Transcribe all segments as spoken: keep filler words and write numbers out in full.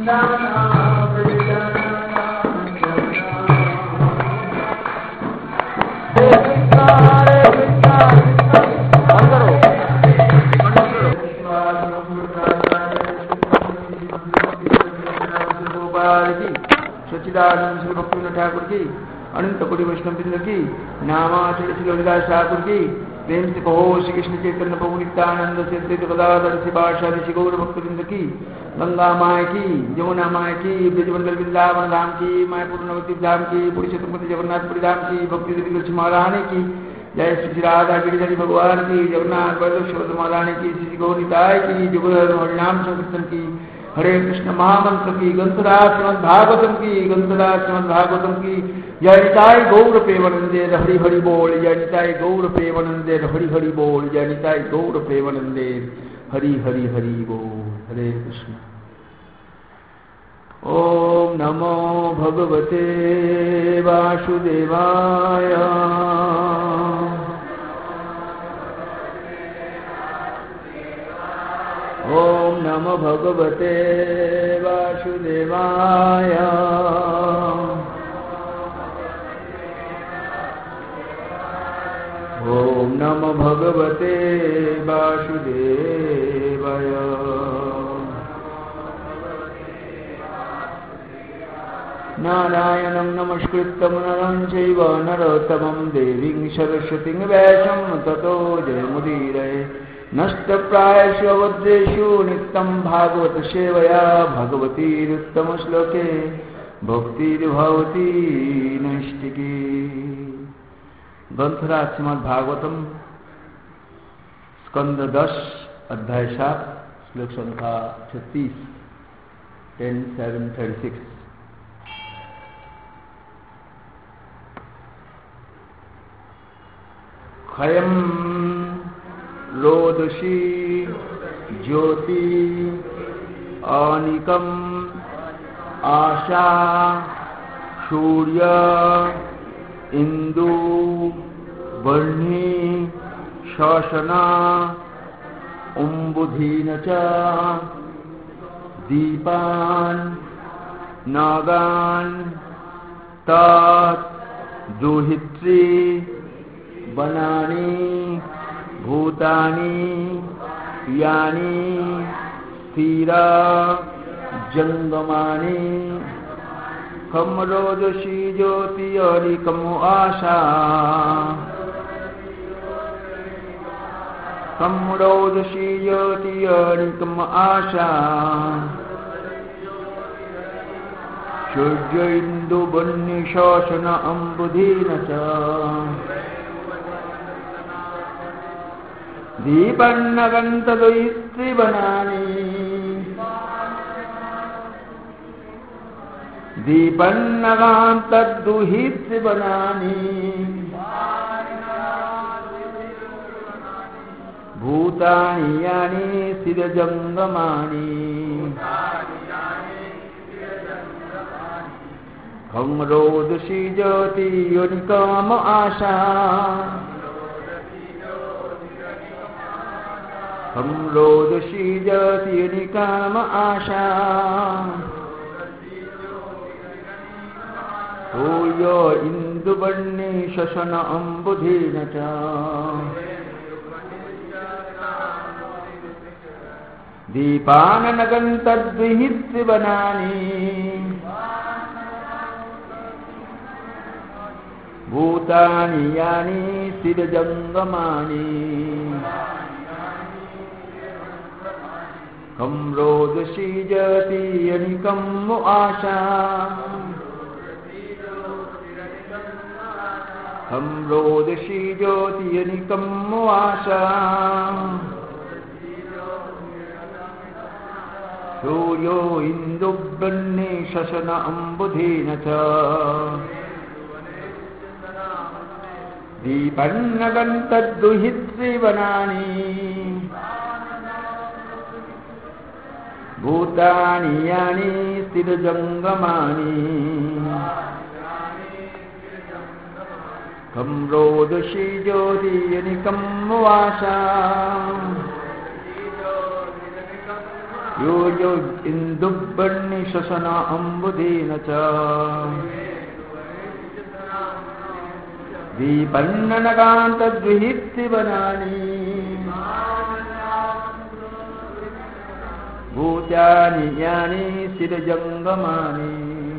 सच्चिदानंद श्री भक्तिविनोद ठाकुर की, अनंत कोटि वैष्णव वृंद की, नामाचल श्री हरिदास ठाकुर की, प्रेम से कहो श्री कृष्ण चैतन्य प्रभु नित्यानंद से अद्वैत गदाधर श्रीवासादि श्री गौर भक्तवृंद की, गंगा माय की, यमुना माय की, ब्रजमंडल वृंदावन धाम की, मायपुर नवद्वीप धाम की, पुरुषोत्तम जगन्नाथपुरी धाम की, भक्ति देवी तुलसी महारानी की जय, श्री राधा गिरिधरी भगवान की, जगन्नाथ बलदेव महारानी की, श्री गौरीताय की, जुगल हरिनाम संकीर्तन की, हरे कृष्ण महामंत्र की, ग्रंथराज श्रीमद् भागवतम की, ग्रंथराज श्रीमद् भागवतम की जय, निताय गौर प्रेमानंदे हरि हरि बोल, जय निताय गौर प्रेमानंदे हरि हरि बोल, जय निताय गौर प्रेमानंदे हरि हरि हरि बोल। हरे कृष्ण। ओम नमो भगवते वासुदेवाय। ओम नमो भगवते वासुदेवाय। ओम नमो भगवते वासुदेवाय। नारायणं नमस्कृत्यं नरं चैव नरोत्तमं देवीं सरस्वतीं व्यासं ततो जयमुदीरये। नष्टप्रायेषु अवद्रेषु नित्यं भागवत सेवया भगवतीरुत्तमश्लोके भक्तिर्भवती नैष्टिकी। ग्रंथराज श्रीमद् भागवतम स्कंद दस अध्याय सात श्लोक संख्या छत्तीस टेन सेवन थर्टी सिक्स। खयम रोदसी ज्योति अनिकम आशा सूर्य इंदु वर्णी शोषणा उम्बुधीन च दीपान नागान तात दुहित्री बनानी भूतानि यानि स्थिरा जंगमानि खम रोदसी ज्योति अनिकम आशा खम रोदसी ज्योति अनिकम आशा सूर्य इंदु वन्य शोषण अम्बुधीन च दीपन्नगन्तद्वित्रिवनानि दीपन्नगान्तद्दुहित्रिवनानि भूतानि यानि स्थिरजङ्गमानि खं रोदसी ज्योति अनिकम आशा हम रोदसी ज्योति अनिकम आशा सूर्यो इंदुवर्णे शशन अम्बुधीन च दीपाननगन्तद्विहित्रिवनानि भूतानि यानि स्थिरजङ्गमानि खं रोदसी ज्योति अनिकम आशा खं रोदसी ज्योति अनिकम आशा सूर्यो इंदुवर्णे शशन अम्बुधीन च दीपन्नगन्तद्दुहित्रिवनानि भूतानि यानि स्थिरजङ्गमानि खं रोदसी ज्योति अनिकम आशा यो यो इन्दुवर्णि शशन अम्बुधेन च विपन्ननकान्तद्विहित्तिवनानि भूत्यानि यानि शिरजङ्गमानि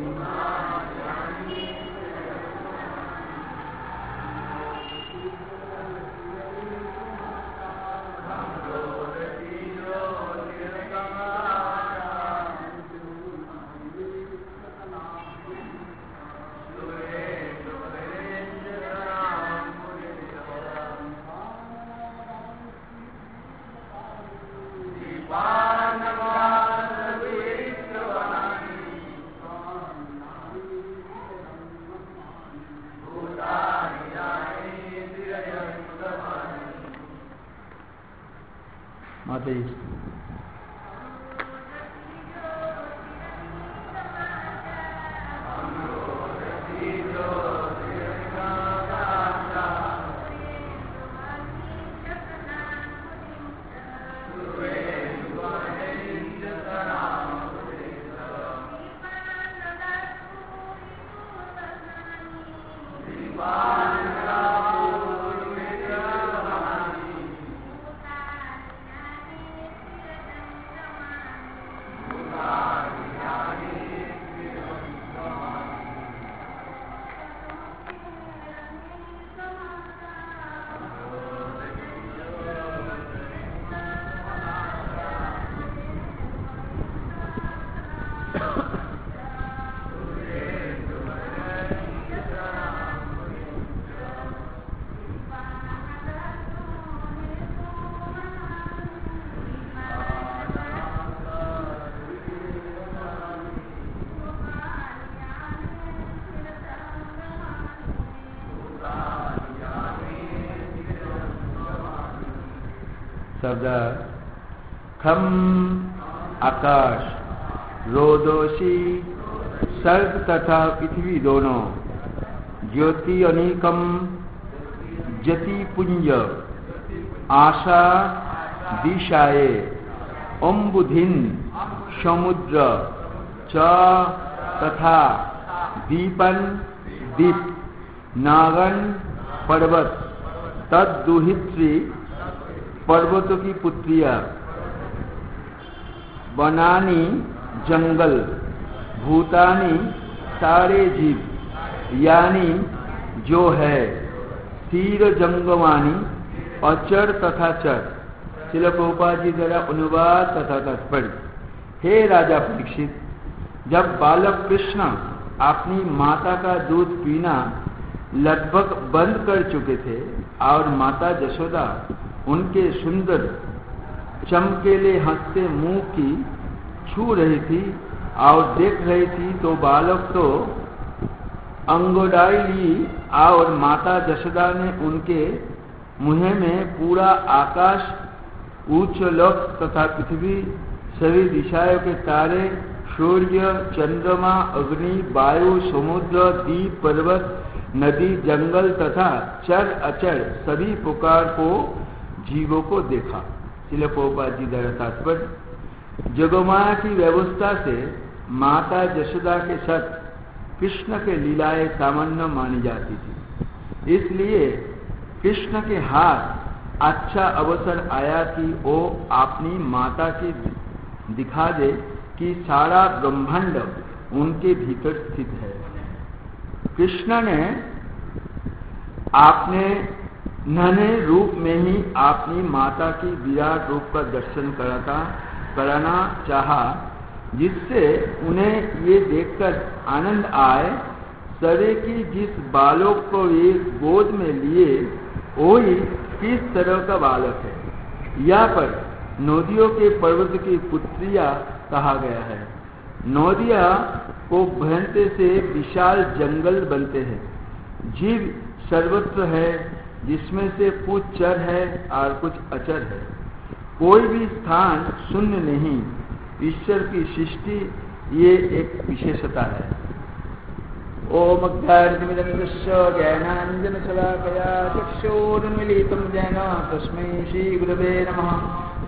शब्द खम आकाश, रोदोषी सर्ग तथा पृथ्वी दोनों, ज्योति अनेकम जति पुंज, आशा दिशाए, अम्बुधिन समुद्र च तथा दीपन दीप, नागन पर्वत, तद्दुहित्री पर्वतों की पुत्रियां, वनानी जंगल, भूतानी सारे जीव, यानी जो है, तीर जंगमानी अचर तथा चर। श्रील प्रभुपाद जी द्वारा अनुवाद तथा तात्पर्य। हे राजा परीक्षित, जब बालक कृष्ण अपनी माता का दूध पीना लगभग बंद कर चुके थे और माता यशोदा उनके सुंदर चमकेले हंसते मुंह की छू रही थी और देख रही थी, तो बालक तो अंगोडाई ली और माता यशोदा ने उनके मुंह में पूरा आकाश, उच्च लोक तथा पृथ्वी, सभी दिशाओं के तारे, सूर्य, चंद्रमा, अग्नि, वायु, समुद्र, द्वीप, पर्वत, नदी, जंगल तथा चर अचर सभी प्रकार को जीवों को देखा। श्रील प्रभुपाद जी द्वारा तात्पर्य। जगमाया की व्यवस्था से माता यशोदा के साथ कृष्ण के लीलाएं सामान्य मानी जाती थी, इसलिए कृष्ण के हाथ अच्छा अवसर आया कि वो अपनी माता की दिखा दे कि सारा ब्रह्मांड उनके भीतर स्थित है। कृष्ण ने आपने नन्हे रूप में ही अपनी माता की विराट रूप का दर्शन कराता कराना चाहा, जिससे उन्हें ये देखकर आनंद आए सरे कि जिस बालक को ये गोद में लिए वही किस तरह का बालक है। यहाँ पर नदियों के पर्वत की पुत्रियां कहा गया है। नदिया को बहने से विशाल जंगल बनते हैं। जीव सर्वत्र है, जिसमें से कुछ चर है और कुछ अचर है। कोई भी स्थान शून्य नहीं। ईश्वर की सृष्टि ये एक विशेषता है। ओम अज्ञानतिमिरन्दस्य ज्ञानाञ्जनशलाकया चक्षुरुन्मीलितं येन तस्मै श्रीगुरवे नमः।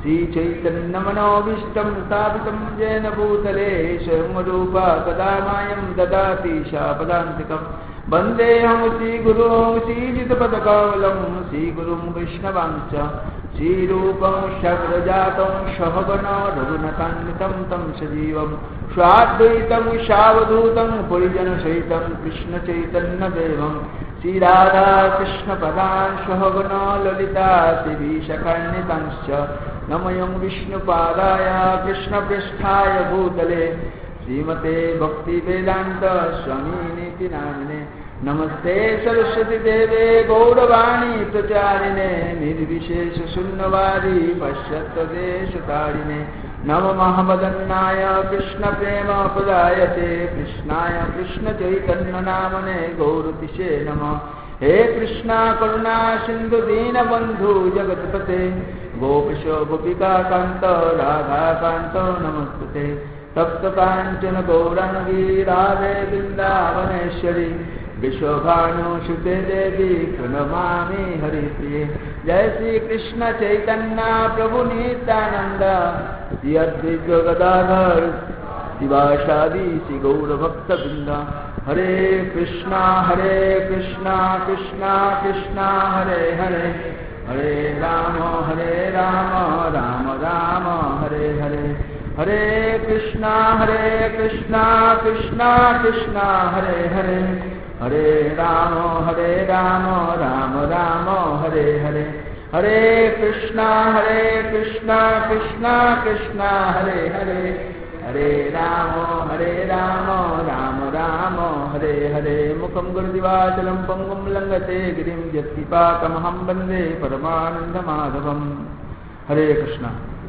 श्रीचैतन्यमनोभीष्टं स्थापितं येन भूतले स्वयं रूपा कदा मायं ददाति शापदान्तिकम् वन्देऽहं श्रीगुरुं श्रीजितपदकमलं श्रीगुरुं वैष्णवांश्च श्रीरूपं शक्रजातं सहगणो रघुनाथान्वितं तं सजीवं स्वाद्वैतं सावधूतं परिजनसहितं कृष्णचैतन्यदेवं श्रीराधा कृष्णपदान् सहगणो ललिता श्रीविशाखान्वितांश्च नमयं विष्णुपादाय कृष्णपृष्ठाय भूतले श्रीमते भक्तिवेदान्त स्वामिनीति नामिने नमस्ते सरस्वती देवे गौरवाणी प्रचारिणे निर्विशेष शून्यवादी पश्चात्तदेशतारिणे नमः मदन्नाय कृष्ण प्रेम पदायते कृष्णाय कृष्ण चैतन्य नामने गौरतिशे नमः हे कृष्णा करुणा सिंधु दीन बंधु जगतपते गोपेश गोपिका कांत राधा कांत नमस्ते तप्त कांचन गौरांगी राधे वृंदावनेश्वरी विश्वभानुसुते देवी प्रणमामि हरिप्रिये जय श्री कृष्ण चैतन्य प्रभु नित्यानंद श्री अद्वैत गदाधर शिवासादि श्री गौर भक्त वृंद हरे कृष्णा हरे कृष्णा कृष्णा कृष्णा हरे हरे हरे राम हरे राम राम राम हरे हरे हरे कृष्णा हरे कृष्णा कृष्णा कृष्णा हरे हरे हरे राम हरे राम राम राम हरे हरे हरे कृष्णा हरे कृष्णा कृष्णा कृष्णा हरे हरे हरे राम हरे राम राम राम हरे हरे मुखं गुरुदिवाचलं पंगुं लंघते गिरिं यत्किपातमहं वन्दे परमानन्दमाधवम् हरे कृष्णा।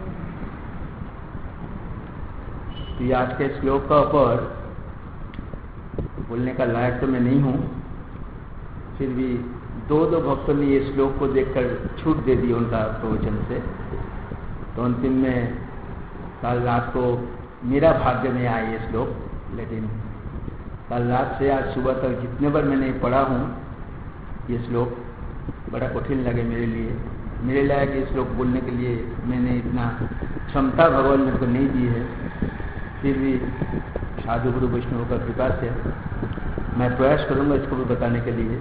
तो आज के श्लोक का ऊपर बोलने का लायक तो मैं नहीं हूँ, फिर भी दो दो भक्तों ने ये श्लोक को देखकर छूट दे दी उनका प्रवचन से, तो अंतिम में कल रात को मेरा भाग्य में आया ये श्लोक, लेकिन कल रात से आज सुबह तक जितने बार मैंने पढ़ा हूँ ये श्लोक बड़ा कठिन लगे मेरे लिए। मेरे लायक ये श्लोक बोलने के लिए मैंने इतना क्षमता भगवान मेरे को नहीं दी है, फिर भी साधु गुरु वैष्णव का कृपा से मैं प्रयास करूंगा इसको भी बताने के लिए।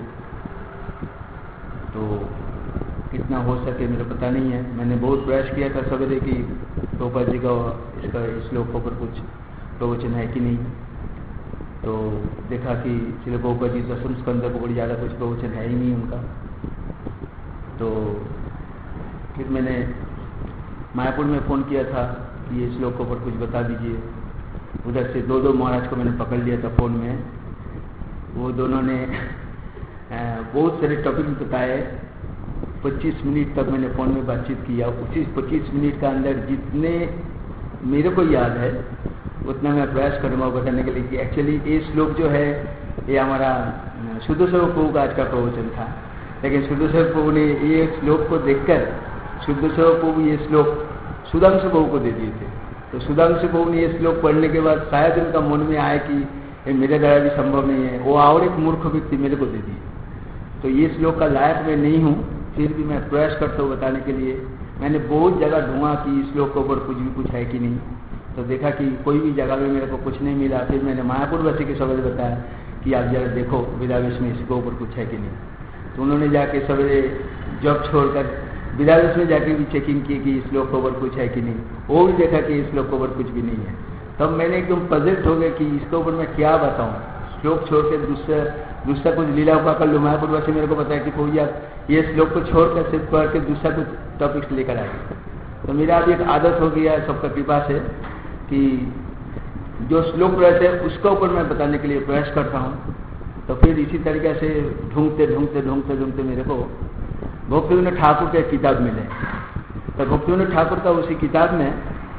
तो कितना हो सके मेरा पता नहीं है। मैंने बहुत प्रयास किया था सवेरे कि प्रभुपाद जी का इसका इस श्लोक के ऊपर कुछ प्रवचन है कि नहीं, तो देखा कि श्री प्रभुपाद जी दसम स्कंद को बड़ी ज़्यादा कुछ प्रवचन है ही नहीं उनका। तो फिर मैंने मायापुर में फ़ोन किया था कि ये श्लोक के ऊपर कुछ बता दीजिए। उधर से दो दो महाराज को मैंने पकड़ लिया था फ़ोन में, वो दोनों ने बहुत सारे टॉपिक बताए। पच्चीस मिनट तक मैंने फ़ोन में बातचीत किया। उसी पच्चीस मिनट का अंदर जितने मेरे को याद है उतना मैं प्रयास करूँगा बताने के लिए कि एक्चुअली ये श्लोक जो है ये हमारा शुद्धस्वरूप प्रभु का आज का प्रवचन था, लेकिन शुद्धस्वरूप प्रभु ने ये श्लोक को देखकर शुद्धस्वरूप प्रभु ये श्लोक सुधांशु प्रभु को दे दिए थे। तो सुधांशु प्रभु ने ये श्लोक पढ़ने के बाद शायद उनका मन में आया कि ये मेरे द्वारा भी संभव नहीं है, वो और एक मूर्ख व्यक्ति मेरे को दे दिए। तो ये श्लोक का लायक मैं नहीं हूँ, फिर भी मैं प्रयास करता हूँ बताने के लिए। मैंने बहुत जगह ढूंढा कि इस श्लोक के ऊपर कुछ भी कुछ है कि नहीं, तो देखा कि कोई भी जगह में मेरे को कुछ नहीं मिला। फिर मैंने मायापुर वासी के सवेरे बताया कि आप जरा देखो विदावेश में इसके ऊपर कुछ है कि नहीं। तो उन्होंने जाके सवेरे जॉब छोड़कर विदावेश में जाके भी चेकिंग की कि इस श्लोक के ऊपर कुछ है कि नहीं, वो भी देखा कि इस श्लोक के ऊपर कुछ भी नहीं है। तब मैंने एकदम पजेस्ट हो गया कि इसके ऊपर मैं क्या बताऊँ, श्लोक छोड़ के दूसरा दूसरा कुछ लीला उपा कर लो। मायापुर वासी मेरे को बताया कि पहुँच आप ये श्लोक को छोड़कर सिर्फ पढ़ के दूसरा कुछ टॉपिक्स लेकर आए। तो मेरा अभी एक आदत हो गया सबका कृपा से कि जो श्लोक रहते हैं उसके ऊपर मैं बताने के लिए प्रयास करता हूँ। तो फिर इसी तरीके से ढूंढते ढूंढते ढूंढते ढूंढते मेरे को भक्तिविनोद ठाकुर के किताब मिले। तो भक्तिविनोद ठाकुर का उसी किताब में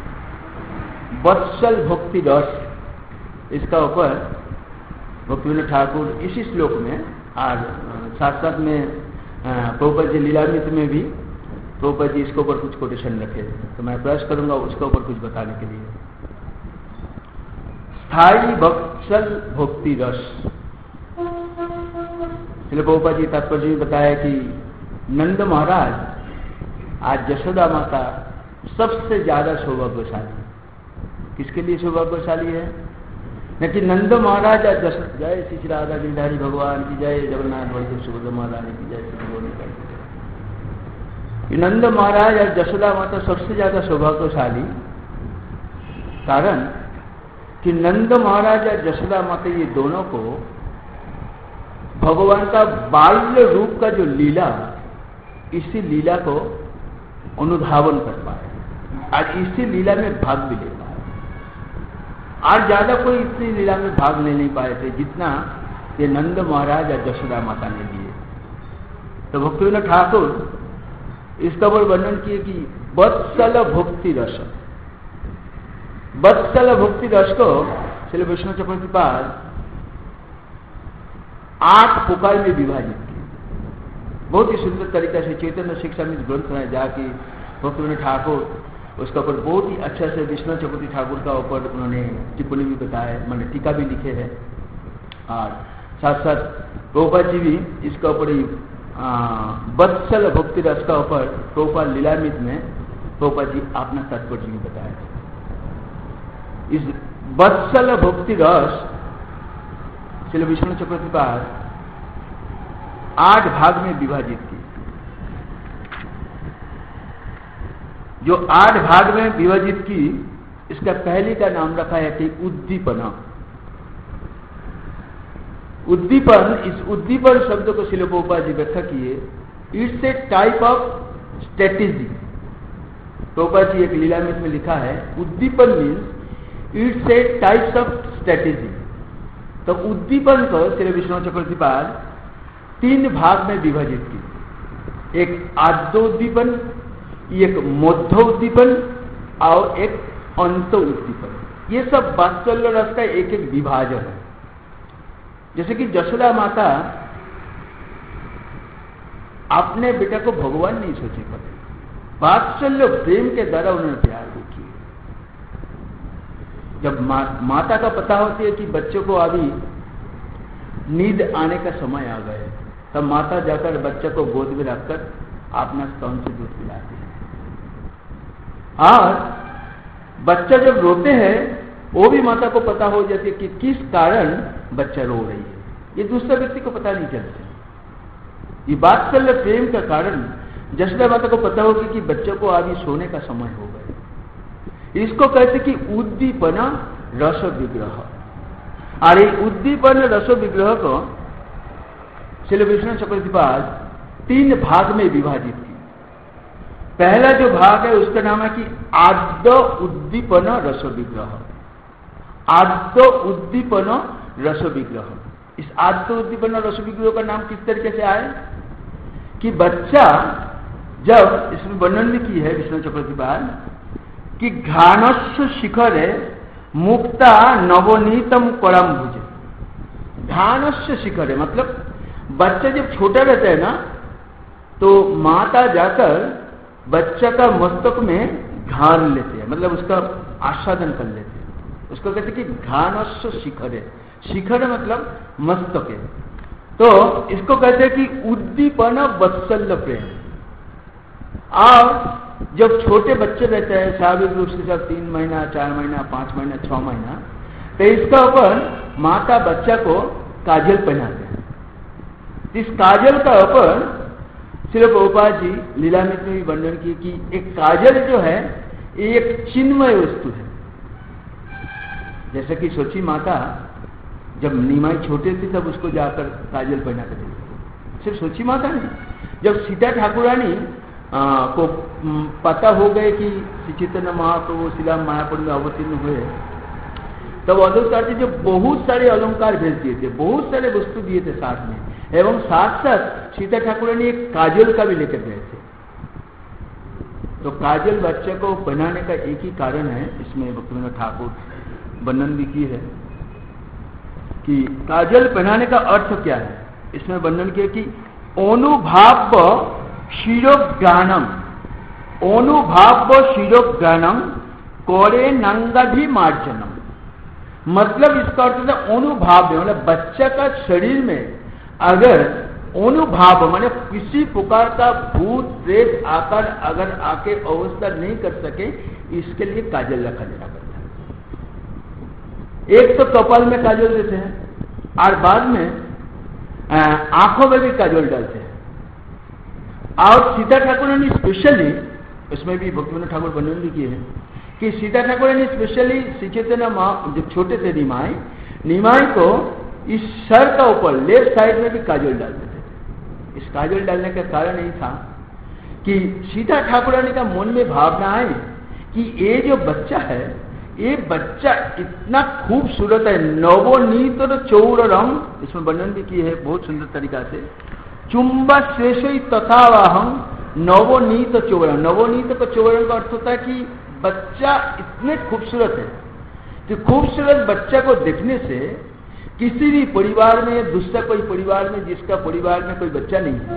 वत्सल भक्ति रस, इसका ऊपर भक्तिविनोद ठाकुर इसी श्लोक में और साथ साथ में प्रभुपाद जी लीलामृत में भी प्रभुपाद जी इसके ऊपर कुछ कोटेशन रखे। तो मैं प्रयास करूंगा उसके ऊपर कुछ बताने के लिए। स्थायी वत्सल भक्ति रस, इसलिए प्रभुपाद जी तात्पर्य में बताया कि नंद महाराज आज यशोदा माता सबसे ज्यादा सौभाग्यशाली। किसके लिए सौभाग्यशाली है? न कि नंद महाराज या जस जय श्री श्री राधा गिरधारी भगवान की जय, जगन्नाथ बलदेव सुभद्रा महारानी की जय, श्री नंद महाराज और यशोदा माता सबसे ज्यादा सौभाग्यशाली। कारण कि नंद महाराज और यशोदा माता ये दोनों को भगवान का बाल्य रूप का जो लीला, इसी लीला को अनुधावन कर पाए, आज इसी लीला में भाग भी ले पाए। आज ज्यादा कोई इतनी लीला में भाग ले नहीं पाए थे जितना ये नंद महाराज और यशोदा माता ने लिए। तो भक्तिविनोद ठाकुर इसका बड़ वर्णन किए कि वत्सल भक्ति रस, वत्सल भक्ति रस को श्री विष्णु चक्रवर्ती पाद आठ प्रकार में विभाजित किए। बहुत ही सुंदर तरीके से चैतन्य शिक्षा में ग्रंथ है, जाके भक्तिविनोद ठाकुर उसका ऊपर बहुत ही अच्छा से विष्णु चक्रवर्ती ठाकुर का ऊपर उन्होंने टिप्पणी भी बताया, मैंने टीका भी लिखे हैं, और साथ साथ प्रभुपाद जी भी इसका ऊपर ही वत्सल भक्ति रस का ऊपर प्रभुपाद लीलामृत में प्रभुपाद जी अपना तात्पर्य भी बताया। इस वत्सल भक्ति रस श्री विष्णु चक्रवर्ती पाद आठ भाग में विभाजित की। जो आठ भाग में विभाजित की, इसका पहले का नाम रखा है कि उद्दीपना। उद्दीपन, इस उद्दीपन शब्द को श्रील प्रभुपाद जी व्याख्या किए, it's a type of strategy. Prabhupada ji एक लीलामृत में लिखा है, उद्दीपन means it's a types of strategy. तो उद्दीपन को श्री विष्णु चक्रवर्ती पाद तीन भाग में विभाजित की, एक आद्योद्दीपन, एक मध्य उद्दीपन और एक अंत उद्दीपन। ये सब वात्सल्य रस का एक एक विभाजन है। जैसे कि यशोदा माता अपने बेटा को भगवान नहीं सोचे पड़े, वात्सल्य प्रेम के द्वारा उन्होंने प्यार भी किया। जब मा, माता का पता होती है कि बच्चों को अभी नींद आने का समय आ गया, तब माता जाकर बच्चे को गोद में रखकर अपना स्तन से दूध पिलाती है। और बच्चा जब रोते हैं, वो भी माता को पता हो जाती है कि किस कारण बच्चा रो रही है, ये दूसरे व्यक्ति को पता नहीं चलता। ये वात्सल्य प्रेम का कारण यशोदा माता को पता होगी कि बच्चों को अभी सोने का समय हो गया। इसको कहते कि उद्दीपन रस विग्रह। और ये उद्दीपन रस विग्रह को श्री विष्णु चक्रवर्ती पाद तीन भाग में विभाजित की। पहला जो भाग है उसका नाम है कि आद्य उद्दीपन रस विग्रह। आद्य उद्दीपन रस विग्रह, इस आद्य उद्दीपन रस विग्रह का नाम किस तरीके से आए कि बच्चा जब, इसमें वर्णन भी की है विष्णु चक्रवर्ती पाद कि घानस्य शिखरे मुक्ता नवनीतम करम भुजे। घानस्य शिखरे मतलब बच्चा जब छोटा रहता है ना, तो माता जाकर बच्चा का मस्तक में घान लेते हैं, मतलब उसका आस्वादन कर लेते हैं। उसको कहते हैं कि घानस्य शिखरे, शिखर मतलब मस्तक है। तो इसको कहते हैं कि उद्दीपन वत्सल्य प्रेम। और जब छोटे बच्चे रहते हैं स्वाभाविक रूप से, जब तीन महीना, चार महीना, पांच महीना, छह महीना, तो इसका ऊपर माता बच्चा को काजल पहनाते हैं। इस काजल का ऊपर श्री प्रभुपाद जी लीलामृत में भी वर्णन किए कि एक काजल जो है एक चिन्मय वस्तु है। जैसे कि सोची माता जब नीमाई छोटे थे तब उसको जाकर काजल पहना कर देती। सिर्फ सोची माता नहीं, जब सीता ठाकुरानी को पता हो गए कि श्री चैतन्य महाप्रभु शिला मायापुर में अवतीर्ण हुए, तब अवतार जी जो बहुत सारे अलंकार भेज दिए थे, बहुत सारे वस्तु दिए थे साथ में, एवं साथ साथ सीता ठाकुरानी एक काजल का भी लेकर गए थे। तो काजल बच्चे को बनाने का एक ही कारण है, इसमें भक्तिविनोद ठाकुर वर्णन भी की है कि काजल पहनाने का अर्थ क्या है। इसमें वर्णन किया कि अनुभाव शिरोज्ञानम, अनुभाव शिरोज्ञानम कोरे नंगाधि मार्जनम। मतलब इसका अर्थ है अनुभाव, मतलब बच्चा का शरीर में अगर अनुभाव माने किसी प्रकार का भूत स्ट्रेट आकर अगर आके अवस्था नहीं कर सके, इसके लिए काजल रखा जाना पड़ता है। एक तो कपाल में काजल देते हैं और बाद में आंखों में भी काजल डालते हैं। और सीता ठाकुर ने स्पेशली, इसमें भी भक्तिविनोद ठाकुर वर्णन भी किए हैं कि सीता ठाकुर ने स्पेशली श्रीचैतन्य माँ जब छोटे थे निमाई निमाई को इस सर का ऊपर लेफ्ट साइड में भी काजल डाल देते थे। इस काजल डालने का कारण यही था कि सीता ठाकुरानी का मन में भावना है कि ये जो बच्चा है, ये बच्चा इतना खूबसूरत है, नवनीत और चौर रंग, इसमें वर्णन भी किए है बहुत सुंदर तरीका से। चुंबा शेष तथावाहम नवनीत चौरंग। नवनीत का चौरंग का अर्थ होता है कि बच्चा इतने खूबसूरत है कि खूबसूरत बच्चा को देखने से किसी भी परिवार में, दूसरा कोई परिवार में जिसका परिवार में कोई बच्चा नहीं है,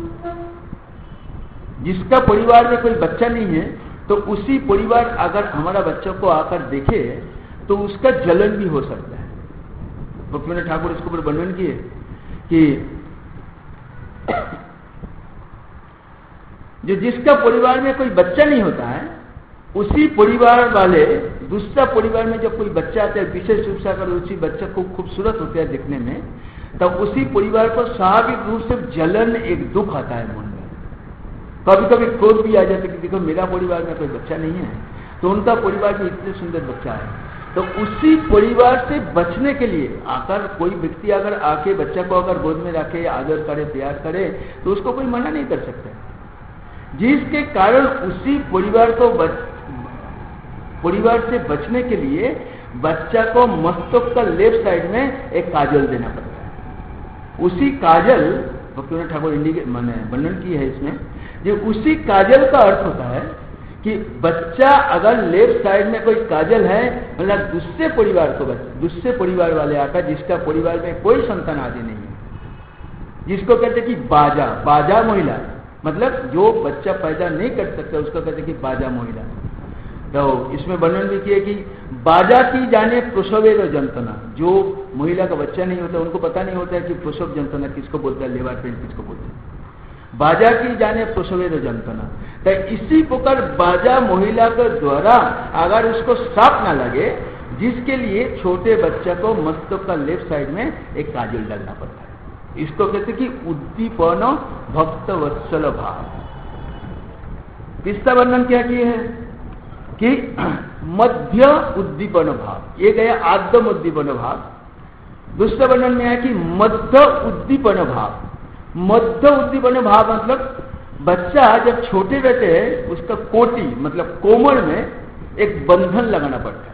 जिसका परिवार में कोई बच्चा नहीं है, तो उसी परिवार अगर हमारा बच्चों को आकर देखे तो उसका जलन भी हो सकता है। भक्तिविनोद ठाकुर इसके ऊपर वर्णन किए कि जो जिसका परिवार में कोई बच्चा नहीं होता है, उसी परिवार वाले दूसरा परिवार में जब कोई बच्चा आता है, विशेष रूप से अगर उसी बच्चा को खूबसूरत होता है देखने में, तब उसी परिवार को स्वाभाविक रूप से जलन, एक दुख आता है मन में। कभी कभी क्रोध भी आ जाता है कि देखो मेरा परिवार में कोई बच्चा नहीं है, तो उनका परिवार में इतने सुंदर बच्चा है। तो उसी परिवार से बचने के लिए आकर कोई व्यक्ति अगर आके बच्चा को अगर गोद में रखे, आदर करे, प्यार करे, तो उसको कोई मना नहीं कर सकता, जिसके कारण उसी परिवार को बच, परिवार से बचने के लिए बच्चा को मस्तक का लेफ्ट साइड में एक काजल देना पड़ता है। उसी काजल भक्तिविनोद ठाकुर इंडिकेट मैंने वर्णन की है इसमें, जो उसी काजल का अर्थ होता है कि बच्चा अगर लेफ्ट साइड में कोई काजल है, मतलब दूसरे परिवार को, दूसरे परिवार वाले आकर जिसका परिवार में कोई संतान आदि नहीं है, जिसको कहते कि बाजा, बाजा महिला, मतलब जो बच्चा पैदा नहीं कर सकता उसको कहते कि बाजा महिला। तो इसमें वर्णन भी किया कि बाजा की जाने प्रसवेर जंतना, जो महिला का बच्चा नहीं होता उनको पता नहीं होता है कि प्रसव जंतना किसको बोलता है, लेबर पेन किसको बोलते हैं। बाजा की जाने प्रसवेर जंतना, तो इसी प्रकार बाजा महिला के द्वारा अगर उसको साफ ना लगे, जिसके लिए छोटे बच्चा को मस्तक का लेफ्ट साइड में एक काजल डालना पड़ता है। इसको कहते कि उद्दीपन भक्त वत्सल भाव। किसका वर्णन क्या किए हैं कि मध्य उद्दीपन भाव, ये गया आद्यम उद्दीपन भाव। दूसरा वर्णन में है कि मध्य उद्दीपन भाव। मध्य उद्दीपन भाव मतलब बच्चा जब छोटे रहते हैं उसका कोटि मतलब कोमर में एक बंधन लगाना पड़ता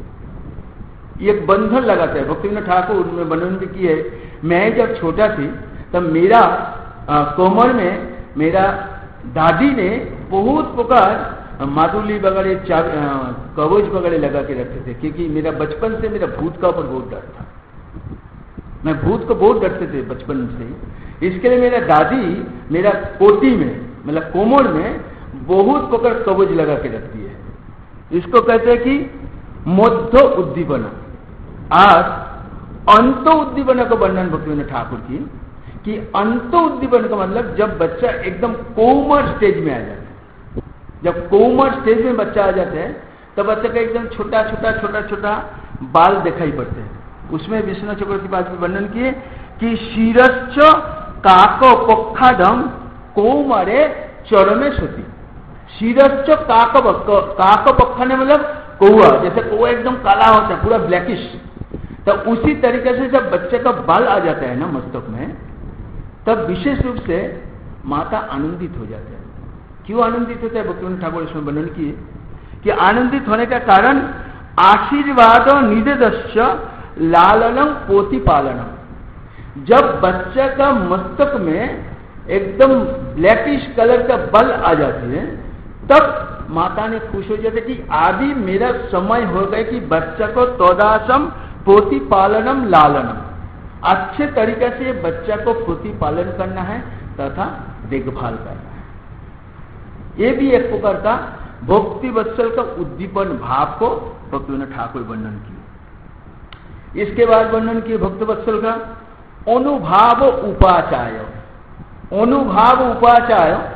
है, एक बंधन लगाते हैं। भक्तिविनोद ठाकुर ने वर्णन भी की है, मैं जब छोटा थी तब मेरा कोमर में मेरा दादी ने बहुत प्रकार मादुली वगैरह कवच वगैरह लगा के रखते थे, क्योंकि मेरा बचपन से मेरा भूत का ऊपर बहुत डर था। मैं भूत को बहुत डरते थे बचपन से, इसके लिए मेरा दादी मेरा कोटी में मतलब कोमर में बहुत प्रकार कवच लगा के रखती है। इसको कहते हैं कि मध्य उद्दीपना। आज अंत उद्दीपना का वर्णन भक्तिविनोद ठाकुर की कि अंत उद्दीपन का मतलब जब बच्चा एकदम कोमर स्टेज में आ जाता है, जब कोमर स्टेज में बच्चा आ जाता है तब बच्चे का एकदम छोटा छोटा छोटा छोटा बाल दिखाई पड़ते हैं। उसमें विष्णु चक्र की बात भी वर्णन किए कि शीरश्च काको पक्षाधम कोमरे चरमे सोती। शीरश्च काक काक पक्षा ने मतलब कौआ, जैसे कौआ एकदम काला होता है पूरा ब्लैकिश, तो उसी तरीके से जब बच्चे का बाल आ जाता है ना मस्तक में, तब विशेष रूप से माता आनंदित हो जाते हैं। क्यों आनंदित होता है भक्तिविनोद ठाकुर इसमें वर्णन किए कि आनंदित होने का कारण आशीर्वाद निदेदश्च लालनम पोती पालनम। जब बच्चे का मस्तक में एकदम ब्लैकिश कलर का बल आ जाते हैं तब माता ने खुश हो जाते कि आदि मेरा समय हो गया कि बच्चा को तोदासम पोती पालनम लालनम, अच्छे तरीके से बच्चा को पोती पालन करना है तथा देखभाल करना है। ये भी एक प्रकार का भक्ति वत्सल का उद्दीपन भाव को भक्तिविनोद ठाकुर वर्णन किए। इसके बाद वर्णन किए भक्त वत्सल का अनुभाव उपाचाय। अनुभाव उपाचाय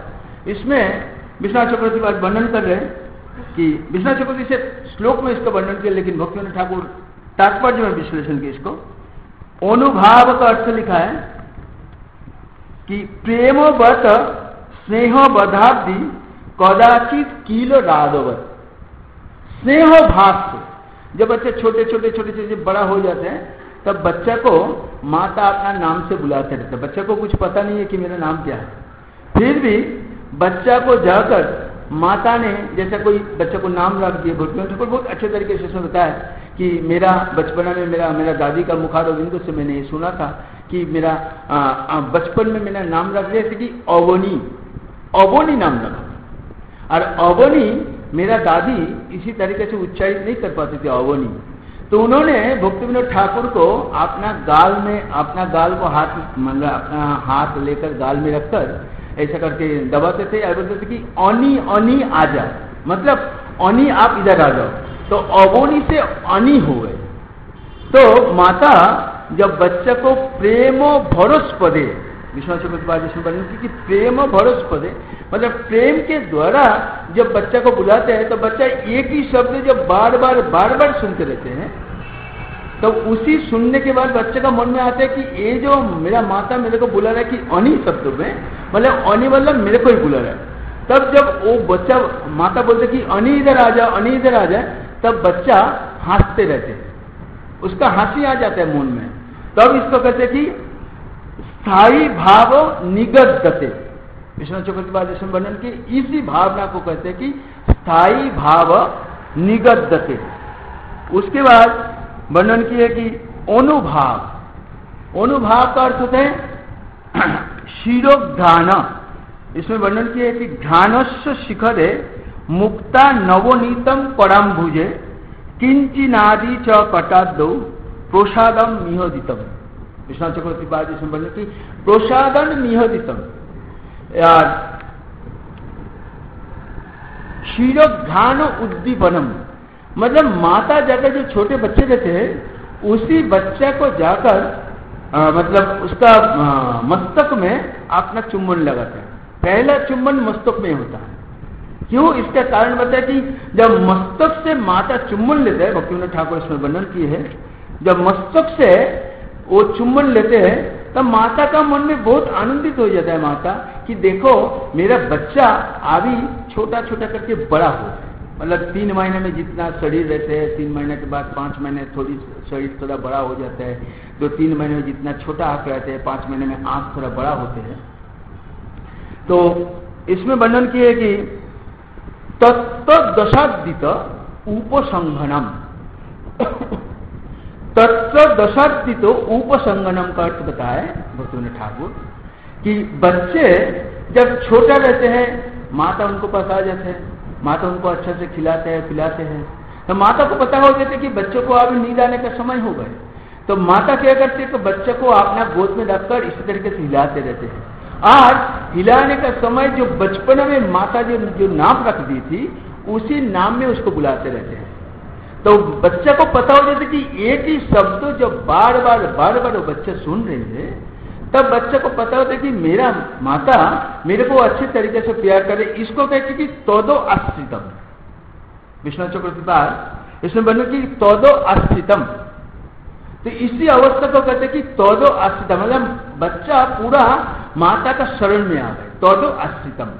इसमें विश्वनाथ चक्रवर्ती आज वर्णन कर रहे हैं कि विश्वनाथ चक्रवर्ती से श्लोक में इसका वर्णन किया, लेकिन भक्तिविनोद ठाकुर तात्पर्य में विश्लेषण किया इसको। अनुभाव का अर्थ लिखा है कि प्रेमवत स्नेह बधाब्दी कदाचित कील राधवत। स्नेह भाव से जब बच्चे छोटे छोटे छोटे छोटे बड़ा हो जाते हैं तब बच्चा को माता अपना नाम से बुलाते रहते हैं। बच्चा को कुछ पता नहीं है कि मेरा नाम क्या है, फिर भी बच्चा को जाकर माता ने, जैसा कोई बच्चा को नाम रख दिया, भक्तिविनोद ठाकुर बहुत अच्छे तरीके से उसने बताया कि मेरा बचपना में मेरा मेरा दादी का मुखारविंद से मैंने ये सुना था कि मेरा बचपन में मेरा नाम रख दिया कि अवनी, अवनी नाम रखा। और अवनी मेरा दादी इसी तरीके से उच्चारित नहीं कर पाती थी अवनी, तो उन्होंने भक्तिविनोद ठाकुर को अपना गाल में अपना गाल को हाथ मतलब अपना हाथ लेकर गाल में रखकर ऐसा करके दबाते थे और बोलते थे कि अनी अनी आ जा, मतलब अनी आप इधर आ जाओ, तो अवनी से अनी हो गए। तो माता जब बच्चा को प्रेमो भरोस पदे, विश्वनाथ चक्रवर्ती वर्णन की प्रेम भरोस पदे, मतलब प्रेम के द्वारा जब बच्चा को बुलाते हैं तो बच्चा एक ही शब्द जब बार बार बार बार सुनते रहते हैं, तो उसी सुनने के बाद बच्चे का मन में आता है कि ये जो मेरा माता मेरे को बुला रहा है कि अनी शब्द में, मतलब अनी मतलब मेरे को ही बुला रहा है। तब जब वो बच्चा माता बोलते कि अनी इधर आ जाए, अनी इधर आ जाए, तब बच्चा हंसते रहते हैं, उसका हंसी आ जाता है मन में। तब इसको कहते कि स्थायी भाव निगद्यते। विश्वनाथ चक्रवर्ती वर्णन की इसी भावना को कहते हैं कि स्थायी भाव निगद्यते। उसके बाद वर्णन किए कि अनुभाव, अनुभाव का अर्थ होता है शिरोघ्राण। इसमें वर्णन किए कि घ्राणस्य शिखरे मुक्ता नवनीतम पराम्भुजे किंचिनादि च कटादौ प्रसादम निहोदितम। विश्वनाथ चक्रवर्ती बाद इसमें वर्णन की प्रसादन निहोदितम, यार क्षीरोघ्राण उद्दीपनम, मतलब माता जाकर जो छोटे बच्चे रहते हैं उसी बच्चा को जाकर आ, मतलब उसका आ, मस्तक में अपना चुम्बन लगाते हैं। पहला चुम्बन मस्तक में होता है। क्यों? इसका कारण बताया कि जब मस्तक से माता चुम्बन लेते हैं, भक्तिविनोद ठाकुर इसमें वर्णन किए हैं, जब मस्तक से वो चुम्बन लेते हैं तब माता का मन में बहुत आनंदित हो जाता है माता कि देखो मेरा बच्चा अभी छोटा छोटा करके बड़ा हो, मतलब तीन महीने में जितना शरीर रहते हैं, तीन महीने के बाद पाँच महीने थोड़ी शरीर थोड़ा बड़ा हो जाता है, दो तीन महीने में जितना छोटा आंख रहते हैं, पाँच महीने में आंख थोड़ा बड़ा होते हैं। तो इसमें वर्णन किए कि तत्व दशादित उपसंघनम, तत्व दशादित उपसंगनम का अर्थ बताया भक्तिविनोद ठाकुर कि बच्चे जब छोटा रहते हैं माता उनको पास आ जाते हैं, माता उनको अच्छा से खिलाते हैं पिलाते हैं, तो माता को पता हो जाता है कि बच्चों को अभी नींद आने का समय हो गए, तो माता क्या करती है कि बच्चे को अपना गोद में रखकर इसी तरीके से हिलाते रहते हैं। आज हिलाने का समय जो बचपन में माता जो जो नाम रख दी थी उसी नाम में उसको बुलाते रहते हैं। तो बच्चे को पता हो जाता कि एक ही शब्द जब बार बार बार बार वो बच्चे सुन रहे हैं, तब बच्चे को पता होता है कि मेरा माता मेरे को अच्छे तरीके से प्यार करे। इसको कहते कि तोदो आश्रितम। विश्वनाथ चक्रवर्ती पाद इसमें बने कि तोदो आश्रितम, तो इसी अवस्था को कहते कि तोदो आश्रितम, मतलब बच्चा पूरा माता का शरण में आ गए, तोदो आश्रितम।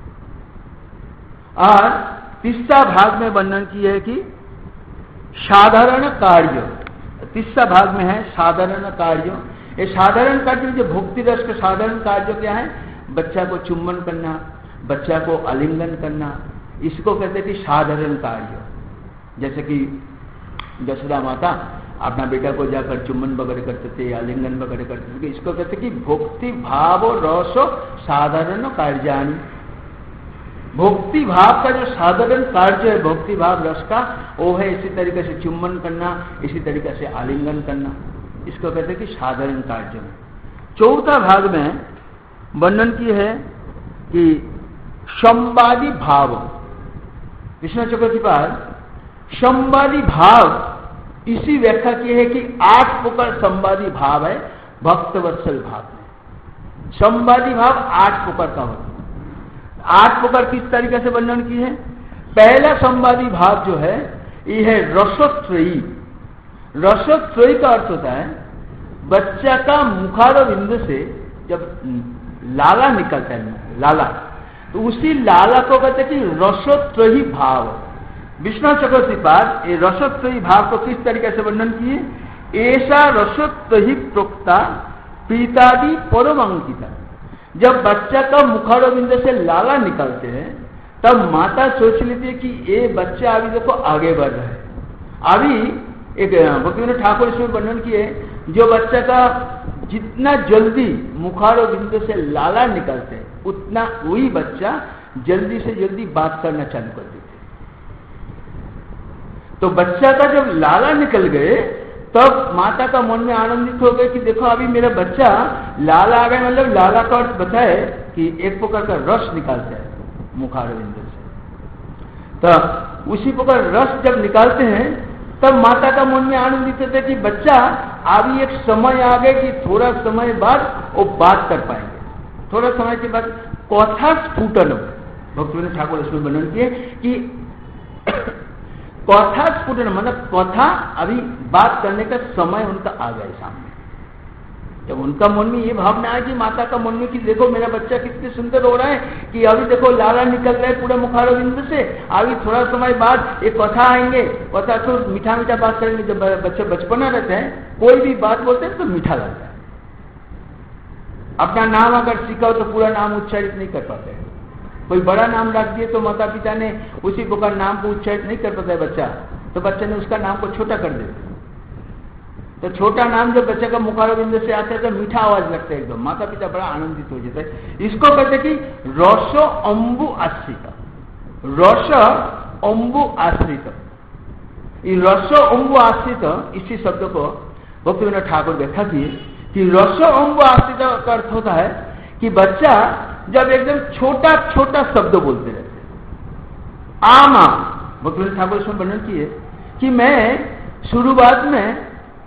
और तीसरा भाग में वर्णन किया है कि साधारण कार्य, तीसरा भाग में है साधारण कार्य। ये साधारण कार्य जो भक्ति रस के साधारण कार्य क्या है? बच्चा को चुम्बन करना, बच्चा को आलिंगन करना, इसको कहते कि साधारण कार्य। जैसे कि यशोदा माता अपना बेटा को जाकर चुम्बन वगैरह करते थे, आलिंगन वगैरह करते थे, इसको कहते कि भक्ति भाव रस साधारण कार्याणी। भक्ति भाव का जो साधारण कार्य है भक्ति भाव रस का, वो है इसी तरीके से चुम्बन करना, इसी तरीके से आलिंगन करना, इसको कहते हैं कि साधारण कार्य में। चौथा भाग में वर्णन की है कि संवादी भाव। विश्वनाथ चक्रवर्ती पाद संवादी भाव इसी व्याख्या की है कि आठ प्रकार संवादी भाव है भक्त वत्सल भाव में। संवादी भाव आठ प्रकार का होता है। आठ प्रकार किस तरीके से वर्णन की है। पहला संवादी भाव जो है ये है रसोत्त्रयी। रसोत्त्रयी का अर्थ होता है बच्चा का मुखार बिंदु से जब लाला निकलता है, लाला, तो उसी लाला को कहते हैं कि रसोत्त्रयी भाव। विष्णु चक्रवर्ती पाद ये रसोत्त्रयी भाव को किस तरीके से वर्णन किए। ऐसा रसोत्त्रयी प्रोक्ता पीतादि परमांकिता। जब बच्चा का मुखार बिंदु से लाला निकलते हैं तब माता सोच लेती है कि ये बच्चा अभी देखो आगे बढ़ रहा है। अभी एक भक्तिविनोद ठाकुर इसमें वर्णन किए, जो बच्चा का जितना जल्दी मुखार बिंदु से लाला निकलते हैं उतना वही बच्चा जल्दी से जल्दी बात करना चालू कर देते। तो बच्चा का जब लाला निकल गए तब माता का मन में आनंदित हो गए कि देखो अभी मेरा बच्चा लाला आ गया। मतलब लाला का अर्थ बताए कि एक प्रकार का रस निकालता है मुखार बिंदु से। तो उसी प्रकार रस जब निकालते हैं तब माता का मन में आनंदित होता है कि बच्चा अभी एक समय आ गया कि थोड़ा समय बाद वो बात कर पाएंगे। थोड़ा समय के बाद कथा स्फुटन, भक्तिविनोद ठाकुर इसमें वर्णन किए कि कथा स्फुटन मतलब कथा अभी बात करने का समय उनका आ गया सामने। जब उनका मन में ये भावना है कि माता का मन में कि देखो मेरा बच्चा कितने सुंदर हो रहा है कि अभी देखो लाला निकल रहा है पूरा मुखार बिंदु से, अभी थोड़ा समय बाद एक कथा आएंगे, कथा तो मीठा मीठा बात करेंगे। जब बच्चे बचपना रहते हैं कोई भी बात बोलते हैं तो मीठा लगता है। अपना नाम अगर सीखा तो पूरा नाम उच्चारित नहीं कर पाते। कोई बड़ा नाम रख दिए तो माता पिता ने उसी प्रकार नाम को उच्चारित नहीं कर पाता है बच्चा, तो बच्चे ने उसका नाम को छोटा कर दिया। तो छोटा नाम जब बच्चे का मुखार बिंदु से आता है तो मीठा आवाज लगता है एकदम, माता पिता बड़ा आनंदित हो जाता है। इसको कहते हैं कि रसो अंबु आश्रित। रस अंबु आश्रित, रसो अंबु आश्रित इसी शब्द को भक्तिविनोद ठाकुर व्याख्या किए कि रसो अंबु आश्रित का अर्थ होता है कि बच्चा जब एकदम छोटा छोटा शब्द बोलते रहते। आमा, भक्तिविनोद ठाकुर इसमें वर्णन किए कि मैं शुरुआत में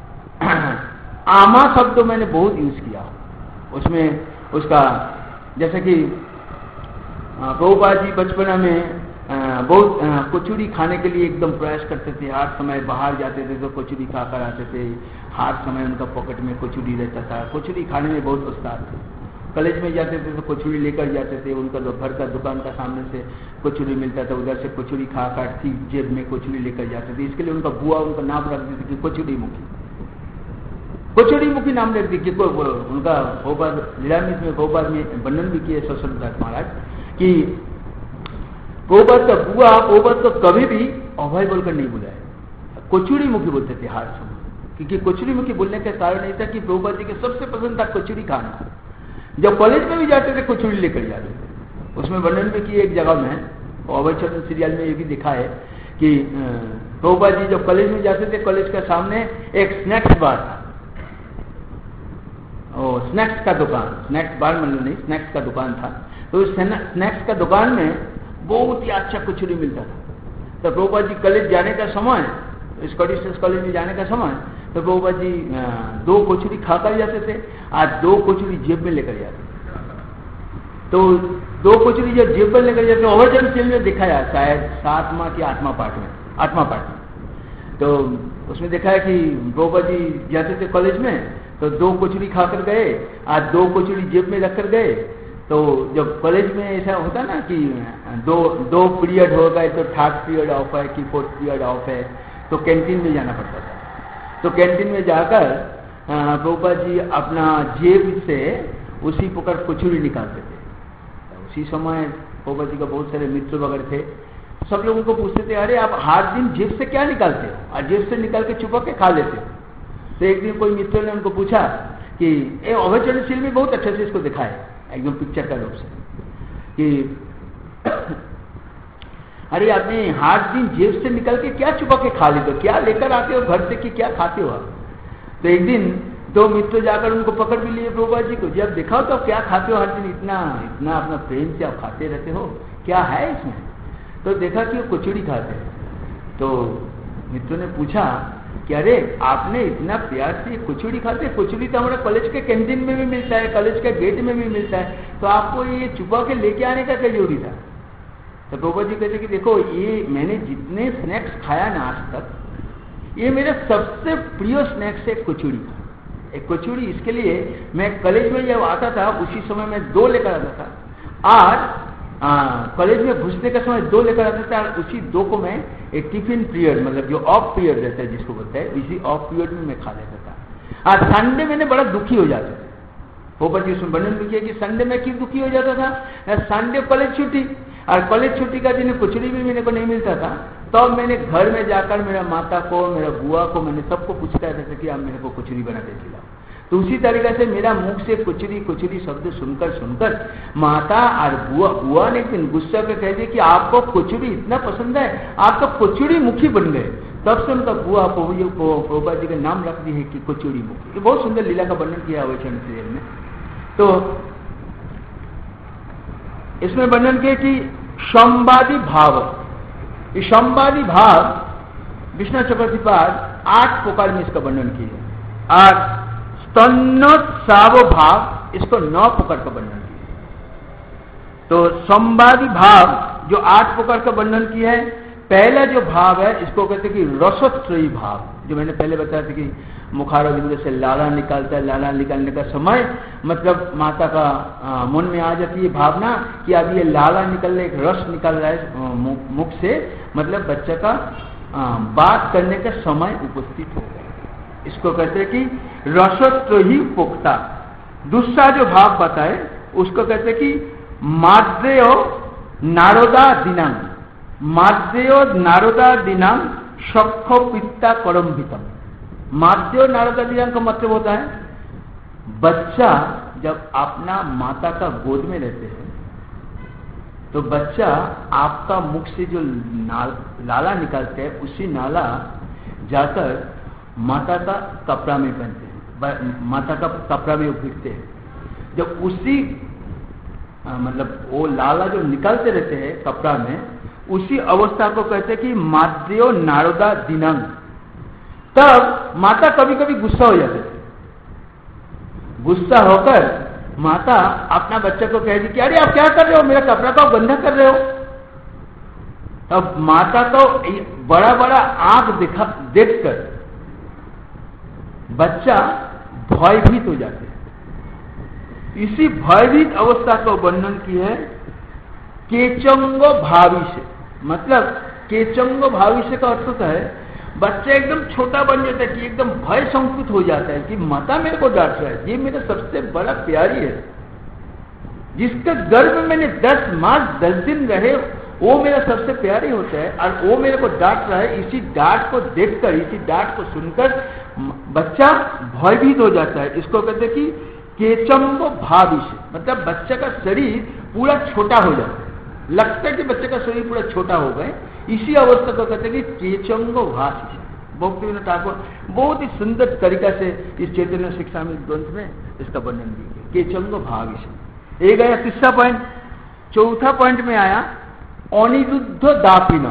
आमा शब्द तो मैंने बहुत यूज किया उसमें। उसका जैसे कि प्रभुपाद जी बचपना में बहुत कचौड़ी खाने के लिए एकदम प्रयास करते थे। हर समय बाहर जाते थे तो कचौड़ी खाकर आते थे। हर समय उनका पॉकेट में कचौड़ी रहता था। कचौड़ी खाने में बहुत उस्ताद थे। कॉलेज में जाते थे तो कचौड़ी लेकर जाते थे। उनका घर का दुकान का सामने से कचौड़ी मिलता था, उधर से कचौड़ी खा कर थी जेब में कचौड़ी लेकर जाते थे। इसके लिए उनका बुआ उनका नाम रख देते कि कचौड़ी मुखी, कचौड़ी मुखी नाम रख दी। उनका भोपाल लीलामित में भोपाल में वर्णन भी किए ससुरदास महाराज कि गोबर का बुआ गोबर तो कभी भी अभय बोलकर नहीं बुलाए, कचौड़ी मुखी बोलते थे हर समय। क्योंकि कचौड़ी मुखी बोलने का कारण ये था कि प्रभुपाद जी के सबसे पसंद था कचौड़ी खाना। जब कॉलेज में भी जाते थे कचौड़ी लेकर जाते थे। उसमें वर्णन भी किए एक जगह में, अभय चंद्र सीरियल में ये भी दिखा है कि प्रभुपाद जी जब कॉलेज में जाते थे, कॉलेज के सामने एक स्नैक्स बार था, ओ स्नैक्स का दुकान, स्नैक्स बार मतलब नहीं, स्नैक्स का दुकान था। तो उस स्नैक्स का दुकान में बहुत ही अच्छा कचौड़ी मिलता था। तो प्रभुपाद जी कॉलेज जाने का समय, स्कॉटिश कॉलेज में जाने का समय, तो प्रभुपाद जी दो कचौड़ी खाकर जाते थे, आज दो कचौड़ी जेब में लेकर जाते थे। तो दो कचौड़ी जब जेब में लेकर जाते, ओवरजन सेल में दिखाया शायद सातवां की आठवां पार्ट में, आठवां पार्ट में, तो उसमें देखा है कि प्रभुपाद जी जाते थे कॉलेज में तो दो कचौड़ी खाकर गए, आज दो कचौड़ी जेब में रखकर गए। तो जब कॉलेज में ऐसा होता ना कि दो दो पीरियड हो गए, तो थर्ड पीरियड ऑफ है कि फोर्थ पीरियड ऑफ है, तो कैंटीन में जाना पड़ता था। तो कैंटीन में जाकर प्रभुपाद जी अपना जेब से उसी प्रकार कचौड़ी निकालते थे। उसी समय प्रभुपाद जी का बहुत सारे मित्र वगैरह थे, सब लोगों को पूछते थे, अरे आप हर दिन जेब से क्या निकालते हो, और जेब से निकाल के छुपा के खा लेते हो। तो एक दिन कोई मित्र ने उनको पूछा कि ये अभयचरण सील में बहुत अच्छे से इसको दिखाए एकदम पिक्चर का रूप से कि अरे आपने हर दिन जेब से निकल के क्या छुपा के खा लेते हो, क्या लेकर आते हो घर से कि क्या खाते हो आप। तो एक दिन दो मित्र जाकर उनको पकड़ भी लिए प्रभुपाद जी को, जब दिखाओ तो क्या खाते हो हर दिन, इतना इतना अपना प्रेम से आप खाते रहते हो, क्या है इसमें। तो देखा कि वो कचौड़ी खाते हैं। तो मित्रों ने पूछा कि अरे आपने इतना प्यार से कचौड़ी खाते, कचौड़ी तो हमारे कॉलेज के कैंटीन में भी मिलता है, कॉलेज के गेट में भी मिलता है, तो आपको ये छुपा के लेके आने का क्या जरूरी था? तो प्रभुपाद जी कहते कि देखो, ये मैंने जितने स्नैक्स खाया ना आज तक, ये मेरा सबसे प्रिय स्नैक्स है कचौड़ी। एक कचौड़ी, इसके लिए मैं कॉलेज में जब आता था उसी समय मैं दो लेकर आता था। आज कॉलेज में घुसने का समय दो लेकर आता था, और उसी दो को मैं एक टिफिन पीरियड, मतलब जो ऑफ पीरियड रहता है जिसको बोलते हैं, इसी ऑफ पीरियड में मैं खा लेता था। आज संडे मैंने बड़ा दुखी हो जाता था। पोपट जी उसमें वर्णन भी किया कि संडे में क्यों दुखी हो जाता था। संडे कॉलेज छुट्टी, और कॉलेज छुट्टी का दिन कुचड़ी भी मेरे को नहीं मिलता था। तो मैंने घर में जाकर मेरा माता को, मेरा बुआ को, मैंने सबको पूछता था कि आप मेरे को कुचड़ी बना के खिलाओ। तो उसी तरीके से मेरा मुख से कुचड़ी कुचड़ी शब्द सुनकर सुनकर माता और बुआ बुआ ने एक दिन गुस्सा कर कह दिया कि आपको कुचड़ी इतना पसंद है, आप तो कुचड़ी मुखी बन गए। तब से उनका बुआ प्रभुपाद जी का नाम रख दी है कि कुचड़ी मुखी। ये बहुत सुंदर लीला का वर्णन किया हुआ है सीरियल में। तो इसमें वर्णन किया कि संवादी भाव, ये संवादी भाव विष्णु चक्रवर्तीपाद आठ प्रकार में इसका वर्णन किया, और स्तन्नोत्साव भाव इसको नौ प्रकार का वर्णन किया। तो संवादी भाव जो आठ प्रकार का वर्णन किया है, पहला जो भाव है इसको कहते हैं कि रसोत्सवी भाव, जो मैंने पहले बताया था कि मुखारविंद से लाला निकालता है, लाला निकालने का समय मतलब माता का आ, मन में आ जाती है भावना कि अब ये लाला निकल रहा है, एक रस निकल रहा है मुख से, मतलब बच्चा का आ, बात करने का समय उपस्थित हो गया। इसको कहते हैं कि रसोत्व ही पुख्ता। दूसरा जो भाव बताए उसको कहते हैं कि माद्रेय नारदा दिनांग, माद्रेय नारदा दिनांग शक्ष पित्ता करम्भितम। माद्रेय नारदा दिनांग का मतलब होता है बच्चा जब अपना माता का गोद में रहते हैं तो बच्चा आपका मुख से जो नाल, लाला निकालते हैं, उसी नाला जाकर माता का कपड़ा में पहनते हैं, माता का कपड़ा में उठते हैं। जब उसी आ, मतलब वो लाला जो निकलते रहते हैं कपड़ा में, उसी अवस्था को कहते हैं कि माद्रेय नारदा दिनांग। तब माता कभी कभी गुस्सा हो जाते थे, गुस्सा होकर माता अपना बच्चा को कह दी कि अरे आप क्या कर रहे हो, मेरा कपड़ा को गंदा कर रहे हो। तब माता को बड़ा बड़ा आंख दिखा देखकर बच्चा भयभीत हो जाते हैं। इसी भयभीत अवस्था को वर्णन की है केचंगो भाविष्य। मतलब केचंगो भाविष्य का अर्थ होता है बच्चा एकदम छोटा बन जाता है कि एकदम भय संकुचित हो जाता है कि माता मेरे को डांट रहा है, ये मेरा सबसे बड़ा प्यारी है, जिसके गर्भ में मैंने दस मास दस दिन रहे, वो मेरा सबसे प्यारी होता है, और वो मेरे को डांट रहा है। इसी डांट को देखकर, इसी डांट को सुनकर बच्चा भयभीत हो जाता है। इसको कहते हैं कि केचंगो भाविष्य, मतलब बच्चे का शरीर पूरा छोटा हो जाता है, लगता है कि बच्चे का शरीर पूरा छोटा हो गए। इसी अवस्था को कहते हैं कि केचंगो भाषिष्य। भक्तिविनोद ठाकुर बहुत ही सुंदर तरीका से इस चैतन्य शिक्षामृत ग्रंथ में इसका वर्णन किया, केचंगो भाविष्य। एक आया तीसरा पॉइंट। चौथा पॉइंट में आया अनिरुद्ध दापिना।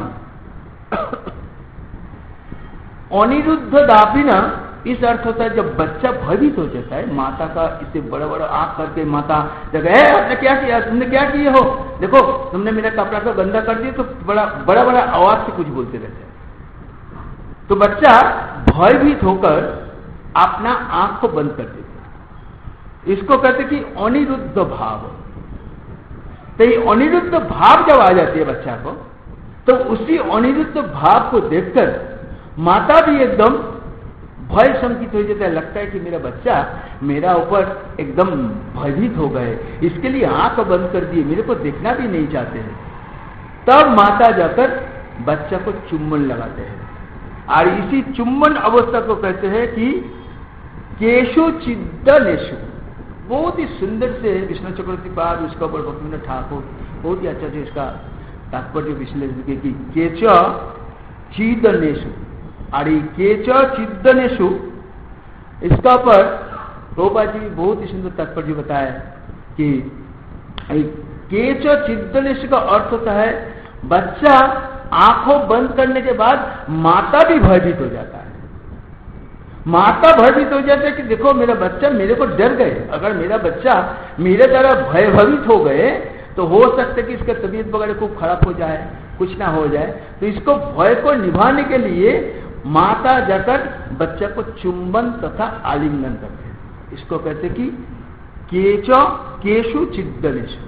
अनिरुद्ध दापिना इस अर्थ होता है जब बच्चा भयभीत हो जाता है, माता का इसे बड़ा बड़ा आंख करके माता जब है आपने क्या किया, तुमने क्या किए हो, देखो तुमने मेरा कपड़ा को गंदा कर दिया, तो बड़ा बड़ा बड़ा आवाज से कुछ बोलते रहते हैं। तो बच्चा भयभीत होकर अपना आंख को बंद कर देता है। इसको कहते कि अनिरुद्ध भाव। तो ये अनिरुद्ध भाव जब आ जाती है बच्चा को, तो उसी अनिरुद्ध भाव को देखकर माता भी एकदम भय संकित हो जाता है। लगता है कि मेरा बच्चा मेरा ऊपर एकदम भयभीत हो गए, इसके लिए आंख बंद कर दिए, मेरे को देखना भी नहीं चाहते हैं। तब माता जाकर बच्चा को चुम्बन लगाते हैं, और इसी चुम्बन अवस्था को कहते हैं कि केशु चिद्दनेशु। बहुत ही सुंदर से विष्णु चक्रवर्तीपाद उसका ऊपर भक्तिविनोद ठाकुर बहुत ही अच्छा से इसका तात्पर्य विश्लेषण किया कि केच चिदनेशु, और केच चिदनेशु इसका पर प्रभुपाद जी भी बहुत ही सुंदर तात्पर्य बताया कि केच चिदनेशु का अर्थ होता है बच्चा आंखों बंद करने के बाद माता भी भयभीत हो जाता है। माता भयभीत हो जाते कि देखो मेरा बच्चा मेरे को डर गए, अगर मेरा बच्चा मेरे द्वारा भयभीत हो गए तो हो सकता है कि इसका तबीयत वगैरह खूब खराब हो जाए, कुछ ना हो जाए। तो इसको भय को निभाने के लिए माता जाकर बच्चा को चुंबन तथा आलिंगन करते हैं। इसको कहते कि केचो केशु चिद्दनेशु।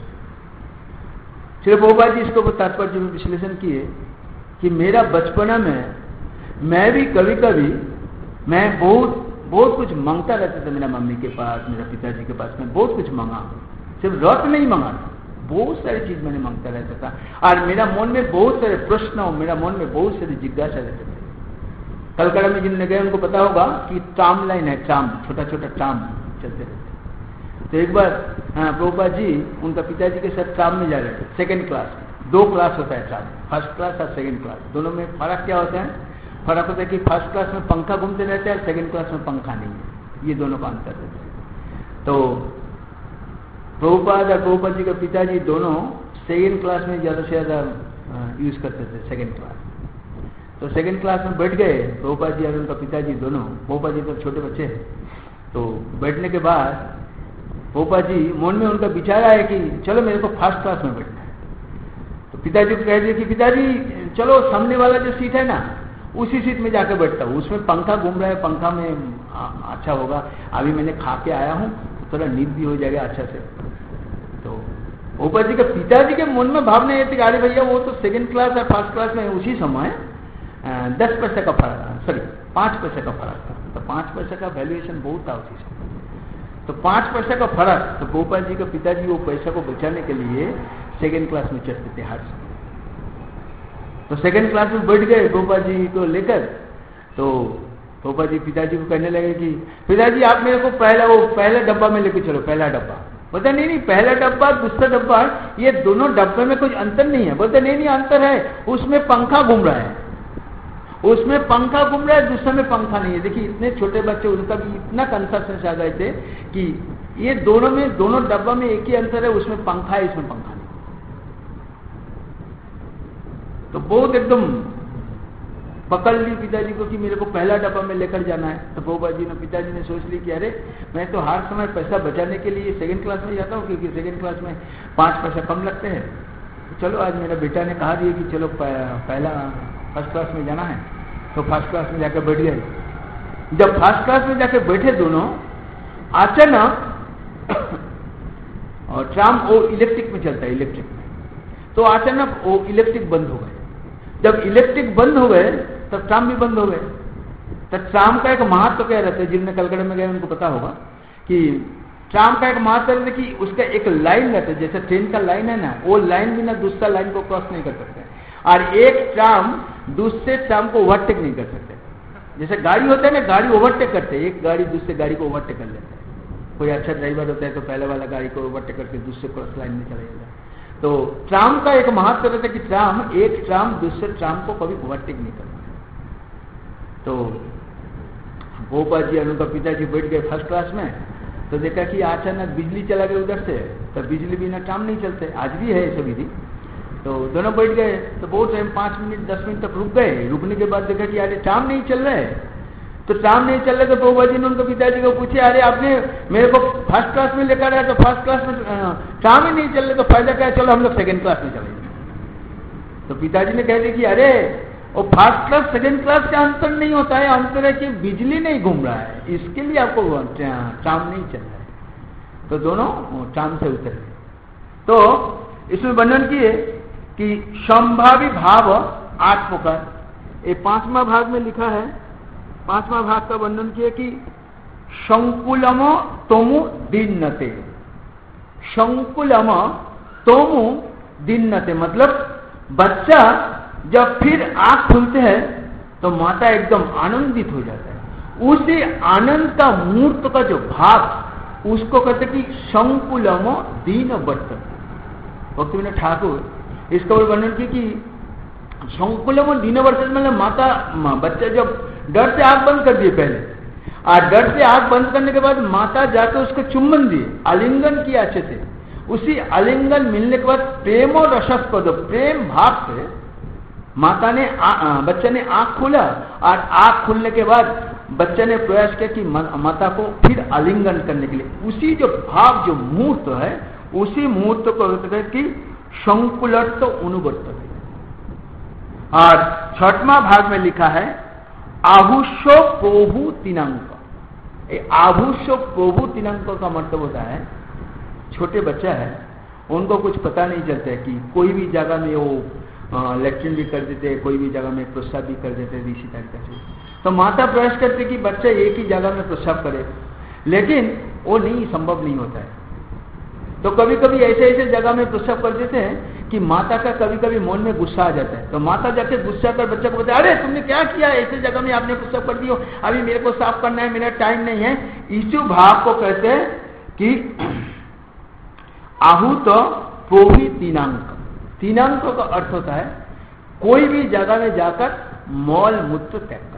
श्री प्रभुपाद जी इसको तात्पर्य में विश्लेषण किए कि मेरा बचपना में मैं भी कभी कभी मैं बहुत बहुत कुछ मांगता रहता था मेरा मम्मी के पास, मेरा पिताजी के पास। मैं बहुत कुछ मांगा, सिर्फ रत्न नहीं मांगा, बहुत सारी चीज मैंने मांगता रहता था और मेरा मन में बहुत सारे प्रश्न और मेरा मन में बहुत सारी जिज्ञासा रहते थे। कलकत्ता में जिनने गए उनको पता होगा कि ट्राम लाइन है, ट्राम, छोटा छोटा ट्राम चलते रहते। तो एक बार प्रभुपाद जी उनका पिताजी के साथ ट्राम में जा रहे थे, सेकेंड क्लास में। दो क्लास होता है ट्राम, फर्स्ट क्लास और सेकेंड क्लास। दोनों में फर्क क्या होता है? फर्क होता है कि फर्स्ट क्लास में पंखा घूमते रहते हैं और सेकेंड क्लास में पंखा नहीं है, ये दोनों का अंतर रहता है। तो प्रभुपाद और प्रभुपाद जी के पिताजी दोनों सेकेंड क्लास में ज्यादा से ज्यादा यूज करते थे, सेकेंड क्लास। तो सेकेंड क्लास में बैठ गए प्रभुपाद जी और उनका पिताजी दोनों। प्रभुपाद जी तो छोटे बच्चे हैं, तो बैठने के बाद प्रभुपाद जी मन में उनका विचार आया कि चलो मेरे को फर्स्ट क्लास में बैठना है। तो पिताजी को कह दिया कि पिताजी चलो सामने वाला जो सीट है ना उसी सीट में जाकर बैठता हूँ, उसमें पंखा घूम रहा है, पंखा में आ, अच्छा होगा, अभी मैंने खा के आया हूँ तो थोड़ा नींद भी हो जाएगा अच्छा से। तो प्रभुपाद जी के पिताजी के मन में भावना ये थी कि अरे भैया वो तो सेकंड क्लास और फर्स्ट क्लास में उसी समय दस पैसे का फर्क, सॉरी पांच पैसे का फर्क था। तो पांच पैसे का वैल्यूएशन बहुत था उसी समय। तो पांच पैसे का फर्क, तो गोपाल जी के पिताजी वो पैसा को बचाने के लिए सेकेंड क्लास में चढ़ते थे हर समय। तो सेकेंड क्लास में बैठ गए गोपाल जी को लेकर। तो गोपाल जी पिताजी को कहने लगे कि पिताजी आप मेरे को पहला वो पहले डब्बा में लेके चलो, पहला डब्बा। बोलते नहीं नहीं पहला डब्बा दूसरा डब्बा ये दोनों डब्बे में कुछ अंतर नहीं है। बोलते नहीं नहीं अंतर है, उसमें पंखा घूम रहा है, उसमें पंखा घूम रहा है, दूसरे में पंखा नहीं है। देखिए इतने छोटे बच्चे, उनका भी इतना कंसेप्शन आ गए थे कि ये दोनों में दोनों डब्बा में एक ही अंतर है, उसमें पंखा है इसमें पंखा नहीं। तो बहुत एकदम पकड़ ली पिताजी को कि मेरे को पहला डब्बा में लेकर जाना है। तो प्रभुपाद जी ने पिताजी ने सोच ली कि अरे मैं तो हर समय पैसा बचाने के लिए सेकंड क्लास में जाता हूँ क्योंकि सेकंड क्लास में पांच पैसा कम लगते हैं। तो चलो आज मेरा बेटा ने कहा दिया कि चलो पहला फर्स्ट क्लास में जाना है, तो फर्स्ट क्लास में जाकर बैठ गए। जब फर्स्ट क्लास में जाकर बैठे दोनों, अचानक और ट्राम वो इलेक्ट्रिक में चलता है, इलेक्ट्रिक में, तो अचानक वो इलेक्ट्रिक बंद हो गए। जब इलेक्ट्रिक बंद हो गए तब ट्राम भी बंद हो गए। तो ट्राम का एक महत्व तो क्या रहता है, जिनने कलकत्ता में गए उनको पता होगा कि ट्राम का एक महत्व रहता है कि उसका एक लाइन रहता है, जैसे ट्रेन का लाइन है ना, वो लाइन बिना दूसरा लाइन को क्रॉस नहीं कर सकते, और एक ट्राम दूसरे ट्राम को ओवरटेक नहीं कर सकते। जैसे गाड़ी होता है ना, गाड़ी ओवरटेक करते हैं, एक गाड़ी दूसरे गाड़ी को ओवरटेक कर लेता है। कोई अच्छा ड्राइवर होता है तो पहले वाला गाड़ी को ओवरटेक करके दूसरे क्रॉस लाइन में चला जाता है। तो ट्राम का एक महत्व रहता है कि ट्राम एक ट्राम दूसरे ट्राम को कभी ओवरटेक नहीं करता। तो गोपाल जी और उनका पिताजी बैठ गए फर्स्ट क्लास में। तो देखा कि अचानक बिजली चला गई उधर से, तो बिजली बिना ट्राम नहीं चलते, आज भी है ये विधि। तो दोनों बैठ गए, तो बहुत टाइम पांच मिनट दस मिनट तक रुक गए। रुकने के बाद देखा कि अरे ट्राम नहीं चल रहा है। तो ट्राम नहीं चल रहा, तो प्रभुपाद जी ने उनके पिताजी को पूछे अरे आपने मेरे को फर्स्ट क्लास में लेकर आया, तो फर्स्ट क्लास में ट्राम ही नहीं चल रहे, तो फायदा क्या है, चलो हम लोग सेकेंड क्लास में चलेंगे। तो पिताजी ने कह दिया कि अरे वो फर्स्ट क्लास सेकेंड क्लास का अंतर नहीं होता है, अंतर है कि बिजली नहीं घूम रहा है, इसके लिए आपको ट्राम नहीं चल रहा है। तो दोनों ट्राम से उतरे। तो इसमें वर्णन किए कि संभावी भाव आत्मकर, ये पांचवा भाग में लिखा है। पांचवा भाग का वर्णन किया कि संकुलम तोमु दिन्नते। संकुलम तोमु दिन्नते मतलब बच्चा जब फिर आंख खुलते हैं तो माता एकदम आनंदित हो जाता है। उसी आनंद का मूर्त का जो भाव उसको कहते कि संकुलम दीन वर्तन। भक्ति विनोद ठाकुर इसका वर्णन किया कि संकुलम दीन वर्तन मतलब माता बच्चा जब डर से आंख बंद कर दिए पहले, और डर से आंख बंद करने के बाद माता जाकर उसको चुम्बन दिए, आलिंगन किया अच्छे से। उसी आलिंगन मिलने के बाद प्रेम और रसस को दो प्रेम भाव से माता ने बच्चे ने आंख खोला, और आंख खुलने के बाद बच्चे ने प्रयास किया कि माता को फिर आलिंगन करने के लिए, उसी जो भाव जो मुहूर्त है उसी मुहूर्त को कहते हैं कि संकुलत्त अनुवर्त। और छठवां भाग में लिखा है आभुष्य प्रभु तीनांक। आभुष्य प्रभु तीनांक का मतलब होता है छोटे बच्चा है उनको कुछ पता नहीं चलता है कि कोई भी जगह में वो लेक्चर भी कर देते, कोई भी जगह में प्रस्राव भी कर देते हैं इसी तरीके से। तो माता प्रयास करते कि बच्चा एक ही जगह में प्रस्राव करे, लेकिन वो नहीं संभव नहीं होता है। तो कभी कभी ऐसे ऐसे जगह में प्रस्राव कर देते हैं कि माता का कभी कभी मन में गुस्सा आ जाता है। तो माता जाके गुस्सा कर बच्चा को बोलते अरे तुमने क्या किया, ऐसे जगह में आपने प्रस्राव कर दियो, अभी मेरे को साफ करना है, मेरा टाइम नहीं है। इस भाव को कहते हैं कि आहूत प्रोहि तीनांक। तीनांक का अर्थ होता है कोई भी जगह में जाकर मौल मूत्र त्याग कर।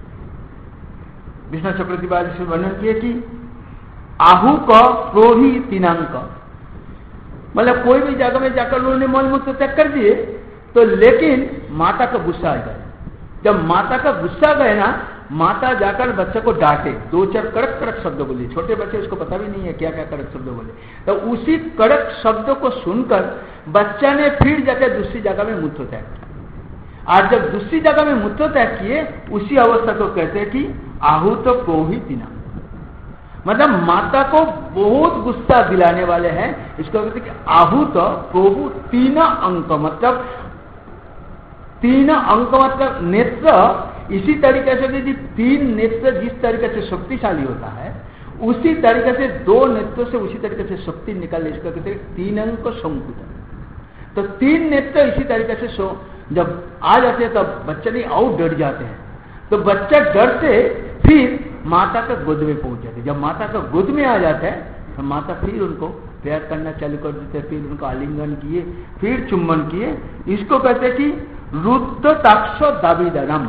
विष्णु चक्रवर्ती बाद से वर्णन किए कि आहू का प्रोहि तीनांक, मतलब कोई भी जगह में जाकर उन्होंने मौल मूत्र त्याग कर दिए, तो लेकिन माता का गुस्सा आ गया। जब माता का गुस्सा गए ना, माता जाकर बच्चे को डांटे, दो चार कड़क कड़क शब्द बोले। छोटे बच्चे उसको पता भी नहीं है क्या क्या कड़क शब्द बोले। तो उसी कड़क शब्द को सुनकर बच्चा ने फिर जाकर दूसरी जगह में मूत्र त्याग किया। और जब दूसरी जगह में मूत्र त्याग किए उसी अवस्था को कहते हैं कि आहूत प्रोहि तीनांक। मतलब माता को बहुत गुस्सा दिलाने वाले हैं, इसको कहते हैं कि आहूत प्रोहु तीन अंक। मतलब तीन अंक मतलब नेत्र, इसी तरीके से यदि तीन नेत्र जिस तरीके से शक्तिशाली होता है उसी तरीके से दो नेत्रों से उसी तरीके से शक्ति निकालने, इसका कहते हैं तीन अंक संकुचन। तो तीन नेत्र इसी तरीके से सो जब आ जाते हैं तब बच्चे नहीं और डर जाते हैं। तो बच्चा डर से फिर माता का गोद में पहुंच जाते। जब माता का गोद में आ जाता है तो माता फिर उनको प्यार करना चालू कर देते हैं, फिर उनको आलिंगन किए, फिर चुम्बन किए। इसको कहते हैं कि रुद्ध ताक्ष दाविदनम।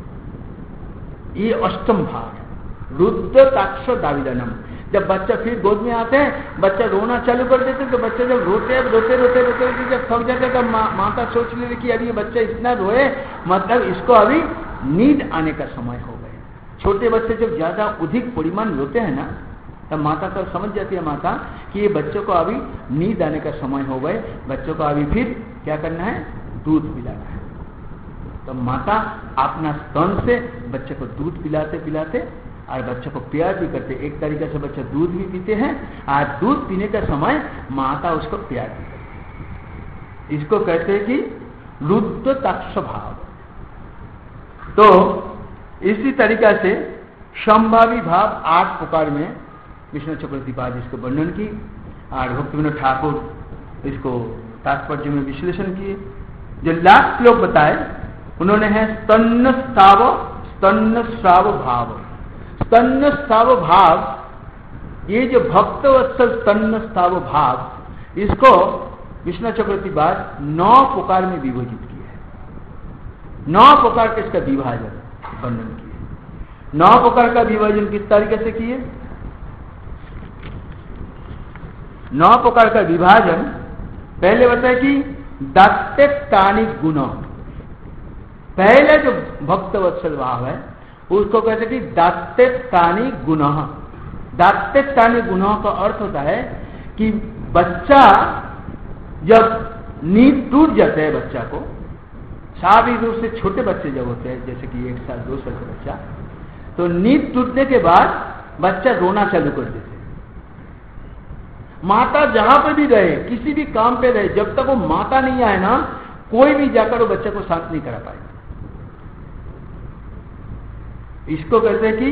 ये अष्टम भाग है, रुद्ध ताक्ष दाविदनम। जब बच्चा फिर गोद में आते हैं, बच्चा रोना चालू कर देते हैं। तो बच्चे जब रोते रोते रोते रोते जब थक जाते हैं, तब माता सोच लेती कि अभी ये बच्चा इतना रोए, मतलब इसको अभी नींद आने का समय हो गया। छोटे बच्चे जब ज्यादा अधिक परिमाण रोते हैं ना, तब माता को समझ जाती है माता कि ये बच्चों को अभी नींद आने का समय हो गए, बच्चों को अभी फिर क्या करना है, दूध पिलाना है। तो माता अपना स्तन से बच्चे को दूध पिलाते पिलाते और बच्चे को प्यार भी करते। एक तरीके से बच्चे दूध भी पीते हैं और दूध पीने का समय माता उसको प्यार भी करती। इसको कहते हैं कि रुद्ध ताक्ष भाव। तो इसी तरीका से संभावी भाव आठ प्रकार में विष्णु चक्रवर्ती पाद इसको वर्णन की और भक्तिविनोद ठाकुर इसको तात्पर्य में विश्लेषण किए। जो लास्ट श्लोक बताए उन्होंने है स्तन्न स्ताव स्तन्न श्राव भाव। स्तन्न स्ताव भाव, ये जो भक्त वत्सल स्तन्न स्ताव भाव, इसको विष्णु चक्रवर्ती पाद नौ प्रकार में विभाजित किया है। नौ प्रकार के इसका विभाजन वर्णन किए। नौ प्रकार का विभाजन किस तरीके से किए? नौ प्रकार का विभाजन पहले बताए कि दात्तेक्तानि गुण। पहले जो भक्त वत्सल भाव है उसको कहते कि दात्तेक्तानि गुण। दात्तेक्तानि गुणों का अर्थ होता है कि बच्चा जब नींद टूट जाता है, बच्चा को स्वाभाविक रूप से छोटे बच्चे जब होते हैं जैसे कि एक साल दो साल का बच्चा, तो नींद टूटने के बाद बच्चा रोना चालू कर देते। माता जहां पर भी रहे, किसी भी काम पे रहे, जब तक वो माता नहीं आए ना, कोई भी जाकर वो बच्चे को शांत नहीं करा पाएगा। इसको कहते हैं कि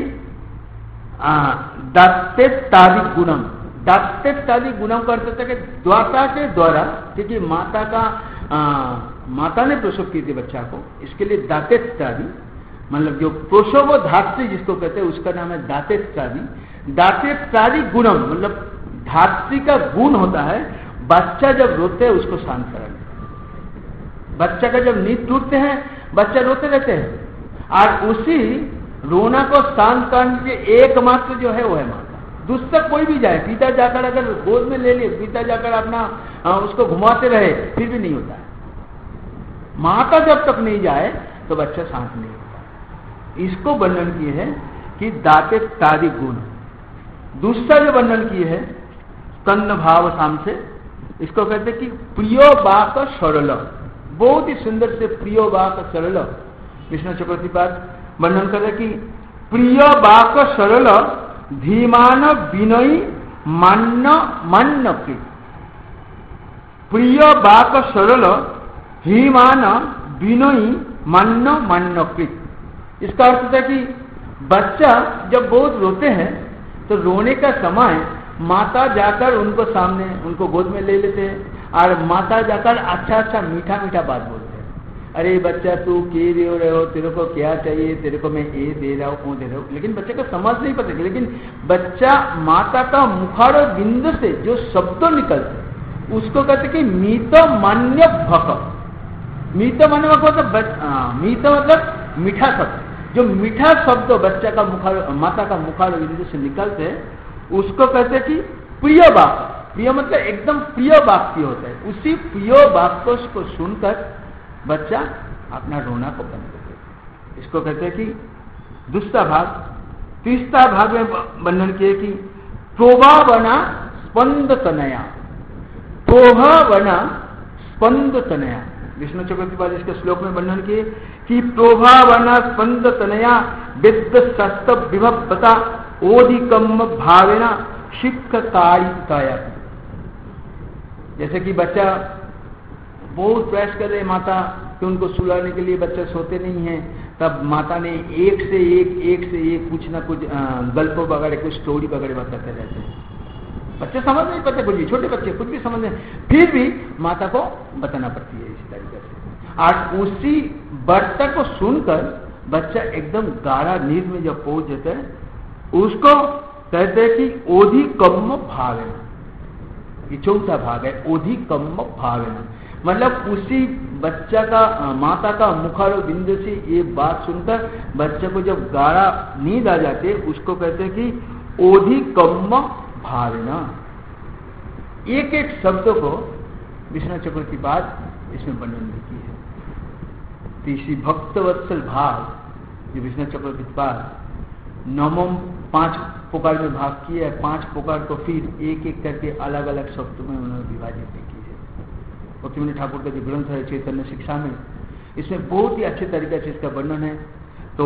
दात्तेक्तादि गुणम। दात्तेक्तादि गुणम का अर्थ होता है कि द्वाता के द्वारा, क्योंकि माता का आ, माता ने प्रसव की थी बच्चा को, इसके लिए दात्तेक्तादि मतलब जो प्रसव धात्री जिसको कहते हैं उसका नाम है दात्तेक्तादि। दात्तेक्तादि गुणम मतलब धात्री का गुण होता है बच्चा जब रोते है उसको शांत कराने। बच्चा का जब नींद टूटते हैं बच्चा रोते रहते हैं और उसी रोना को शांत करने के एकमात्र जो है वो है माता। दूसरा कोई भी जाए, पिता जाकर अगर गोद में ले ले, पिता जाकर अपना आ, उसको घुमाते रहे फिर भी नहीं होता है। माता जब तक नहीं जाए तो बच्चा शांत नहीं होता। इसको वर्णन किए हैं कि दाते तादि गुण। दूसरा जो वर्णन किए है स्तन भाव शाम से, इसको कहते कि प्रियो बाक सरल, बहुत ही सुंदर से प्रियो बाक सरल। विष्णु चक्रवर्ती पाद वर्णन करते कि प्रिय बाक सरल धीमान विनयी मान्य मान्य की। प्रिय बाक सरल धीमान विनयी मान्य मान्यकृत। इसका अर्थ होता है कि बच्चा जब बहुत रोते हैं तो रोने का समय माता जाकर उनको सामने उनको गोद में ले लेते हैं और माता जाकर अच्छा अच्छा मीठा मीठा बात बोलते हैं। अरे बच्चा तू के दे रहे हो, तेरे को क्या चाहिए, तेरे को मैं ये दे रहा हूँ, वो दे रहा हूँ। लेकिन बच्चे को समझ नहीं पता, लेकिन बच्चा माता का मुखारो बिंदु से जो शब्द निकलते उसको कहते कि मीत मान्य भक। मीत मान्य भक मतलब मीत मतलब मीठा शब्द। जो मीठा शब्द बच्चा का मुखार माता का मुखार बिंदु से निकलते उसको कहते हैं कि प्रिय वाक्य। प्रिय मतलब एकदम प्रिय वाक्य होता है। उसी प्रिय वाक्य को सुनकर बच्चा अपना रोना को बंद कर देता। इसको कहते हैं कि दूसरा भाग। तीसरा भाग में वर्णन किए कि प्रोभावना स्पंद तनया। प्रोभावना स्पंद तनया। विष्णु चक्रवर्ती पाद इसके श्लोक में वर्णन किए कि प्रोभावना स्पंद तनया विद्ध सस्त विभवता ओधिकम भावेना शिक्षकारिताया। जैसे कि बच्चा बहुत प्रयास कर रहे माता कि उनको सुलाने के लिए बच्चा सोते नहीं है, तब माता ने एक से एक एक से एक कुछ ना कुछ गल्प वगैरह कुछ स्टोरी वगैरह बताते रहते हैं। बच्चे समझ नहीं पाते, कुछ भी छोटे बच्चे कुछ भी समझ नहीं, फिर भी माता को बताना पड़ती है इसी तरीके से। आज उसी वार्ता को सुनकर बच्चा एकदम गाढ़ा नींद में जब पहुंच जाता है उसको कहते हैं कि ओधि कम्म भावेना। ये चौथा भाग है, ओधि कम्म भावेना। मतलब उसी बच्चा का माता का मुखारो बिंदु से ये बात सुनकर बच्चे को जब गाढ़ा नींद आ जाती है उसको कहते हैं कि ओधि कम्म भावेना। एक एक शब्द को विष्णु चक्रवर्ती पाद इसमें वर्णन की है। तीसरी भक्तवत्सल भाव जो विष्णु चक्रवर्ती पाद नवम पांच पुकार में भाग किया है। पांच पुकार को फिर एक एक करके अलग अलग शब्दों में उन्होंने विभाजित की है। भक्तिविनोद ठाकुर का जो ग्रंथ है चैतन्य शिक्षा में, इसमें बहुत ही अच्छे तरीके से इसका वर्णन है। तो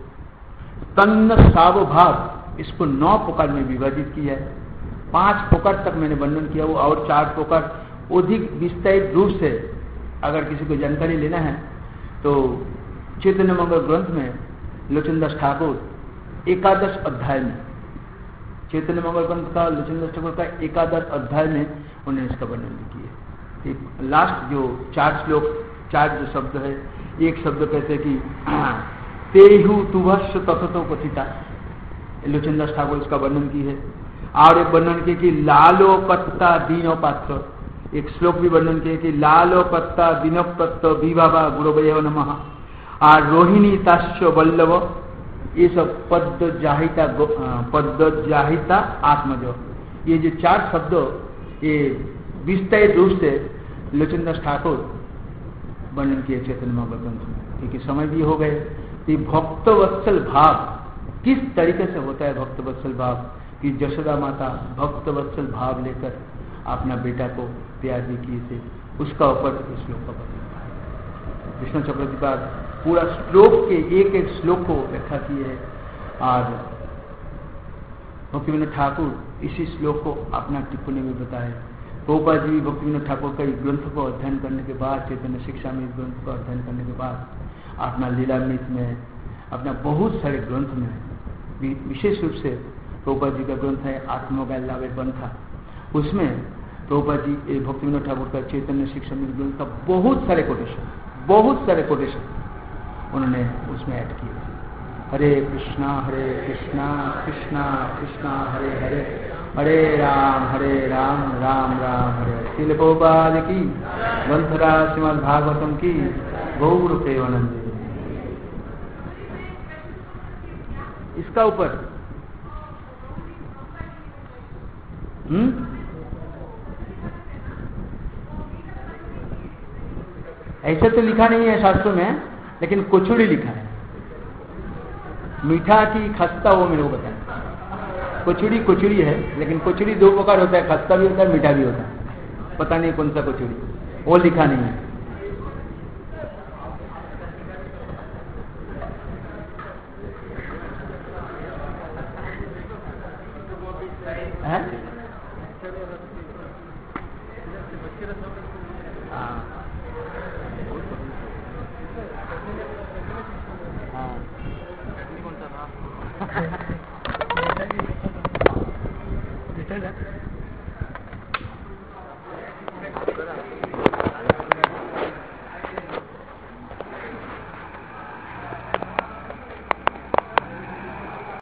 तन्न साव भाव इसको नौ पुकार में विभाजित किया है। पांच पुकार तक मैंने वर्णन किया वो, और चार पुकार अधिक विस्तारित रूप से अगर किसी को जानकारी लेना है तो चैतन्य मंगल ग्रंथ में लोचनदास ठाकुर एकादश अध्याय में, चैतन्य मंगल ग्रंथ का लोचनदास ठाकुर का एकादश अध्याय में उन्होंने इसका वर्णन किया है। लास्ट जो चार श्लोक चार जो शब्द है, एक शब्द कहते हैं कि तेहु तुभस्व तथतो कथिता, लोचनदास ठाकुर इसका वर्णन की है। और एक वर्णन किया कि लालो पत्ता दीनो पात्र, एक श्लोक भी वर्णन किया कि लालो पत्ता दीनो पत्त विभावा गुरुवयो नमः। और रोहिणी ताश्य वल्लभ, ये सब पद जाहिता पद जाहिता आत्मजो, ये जो चार शब्द ये विस्तारित रूप से लोचनदास ठाकुर वर्णन किए चैतन्य मंगल ग्रंथ में। क्योंकि समय भी हो गए कि भक्तवत्सल भाव किस तरीके से होता है। भक्तवत्सल भाव कि यशोदा माता भक्तवत्सल भाव लेकर अपना बेटा को प्यार भी किए थे, उसका ऊपर इस श्लोक का वर्णन। विष्णु चक्रवर्ती पाद पूरा श्लोक के एक एक श्लोक को व्याख्या किए है। और भक्तिविनोद ठाकुर इसी श्लोक को अपना टिप्पणी में बताए। गोपा जी भक्तिविनोद ठाकुर का इस ग्रंथ को अध्ययन करने के बाद, चैतन्य शिक्षा में इस ग्रंथ को अध्ययन करने के बाद अपना लीलामृत में, अपना बहुत सारे ग्रंथ में, विशेष रूप से गोपा जी का ग्रंथ है आत्मोगालावे पंथा, उसमें गोपा जी भक्तिविनोद ठाकुर का चैतन्य शिक्षा में ग्रंथ का बहुत सारे कोटेशन बहुत सारे कोटेशन उन्होंने उसमें ऐड किए। हरे कृष्णा हरे कृष्णा कृष्णा कृष्णा हरे हरे, हरे राम हरे राम राम राम हरे हरे। श्रील प्रभुपाद की, ग्रंथराज श्रीमद् भागवतम की, गौर प्रेमानंद। इसका ऊपर हम्म ऐसे तो लिखा नहीं है शास्त्रों में, लेकिन कोचुड़ी लिखा है। मीठा की खस्ता वो मेरे को बताएं। कचौड़ी कचौड़ी है, लेकिन कचौड़ी दो प्रकार होता है, खस्ता भी होता है, मीठा भी होता है। पता नहीं कौन सा कचौड़ी, वो लिखा नहीं है। है? हाँ हाँ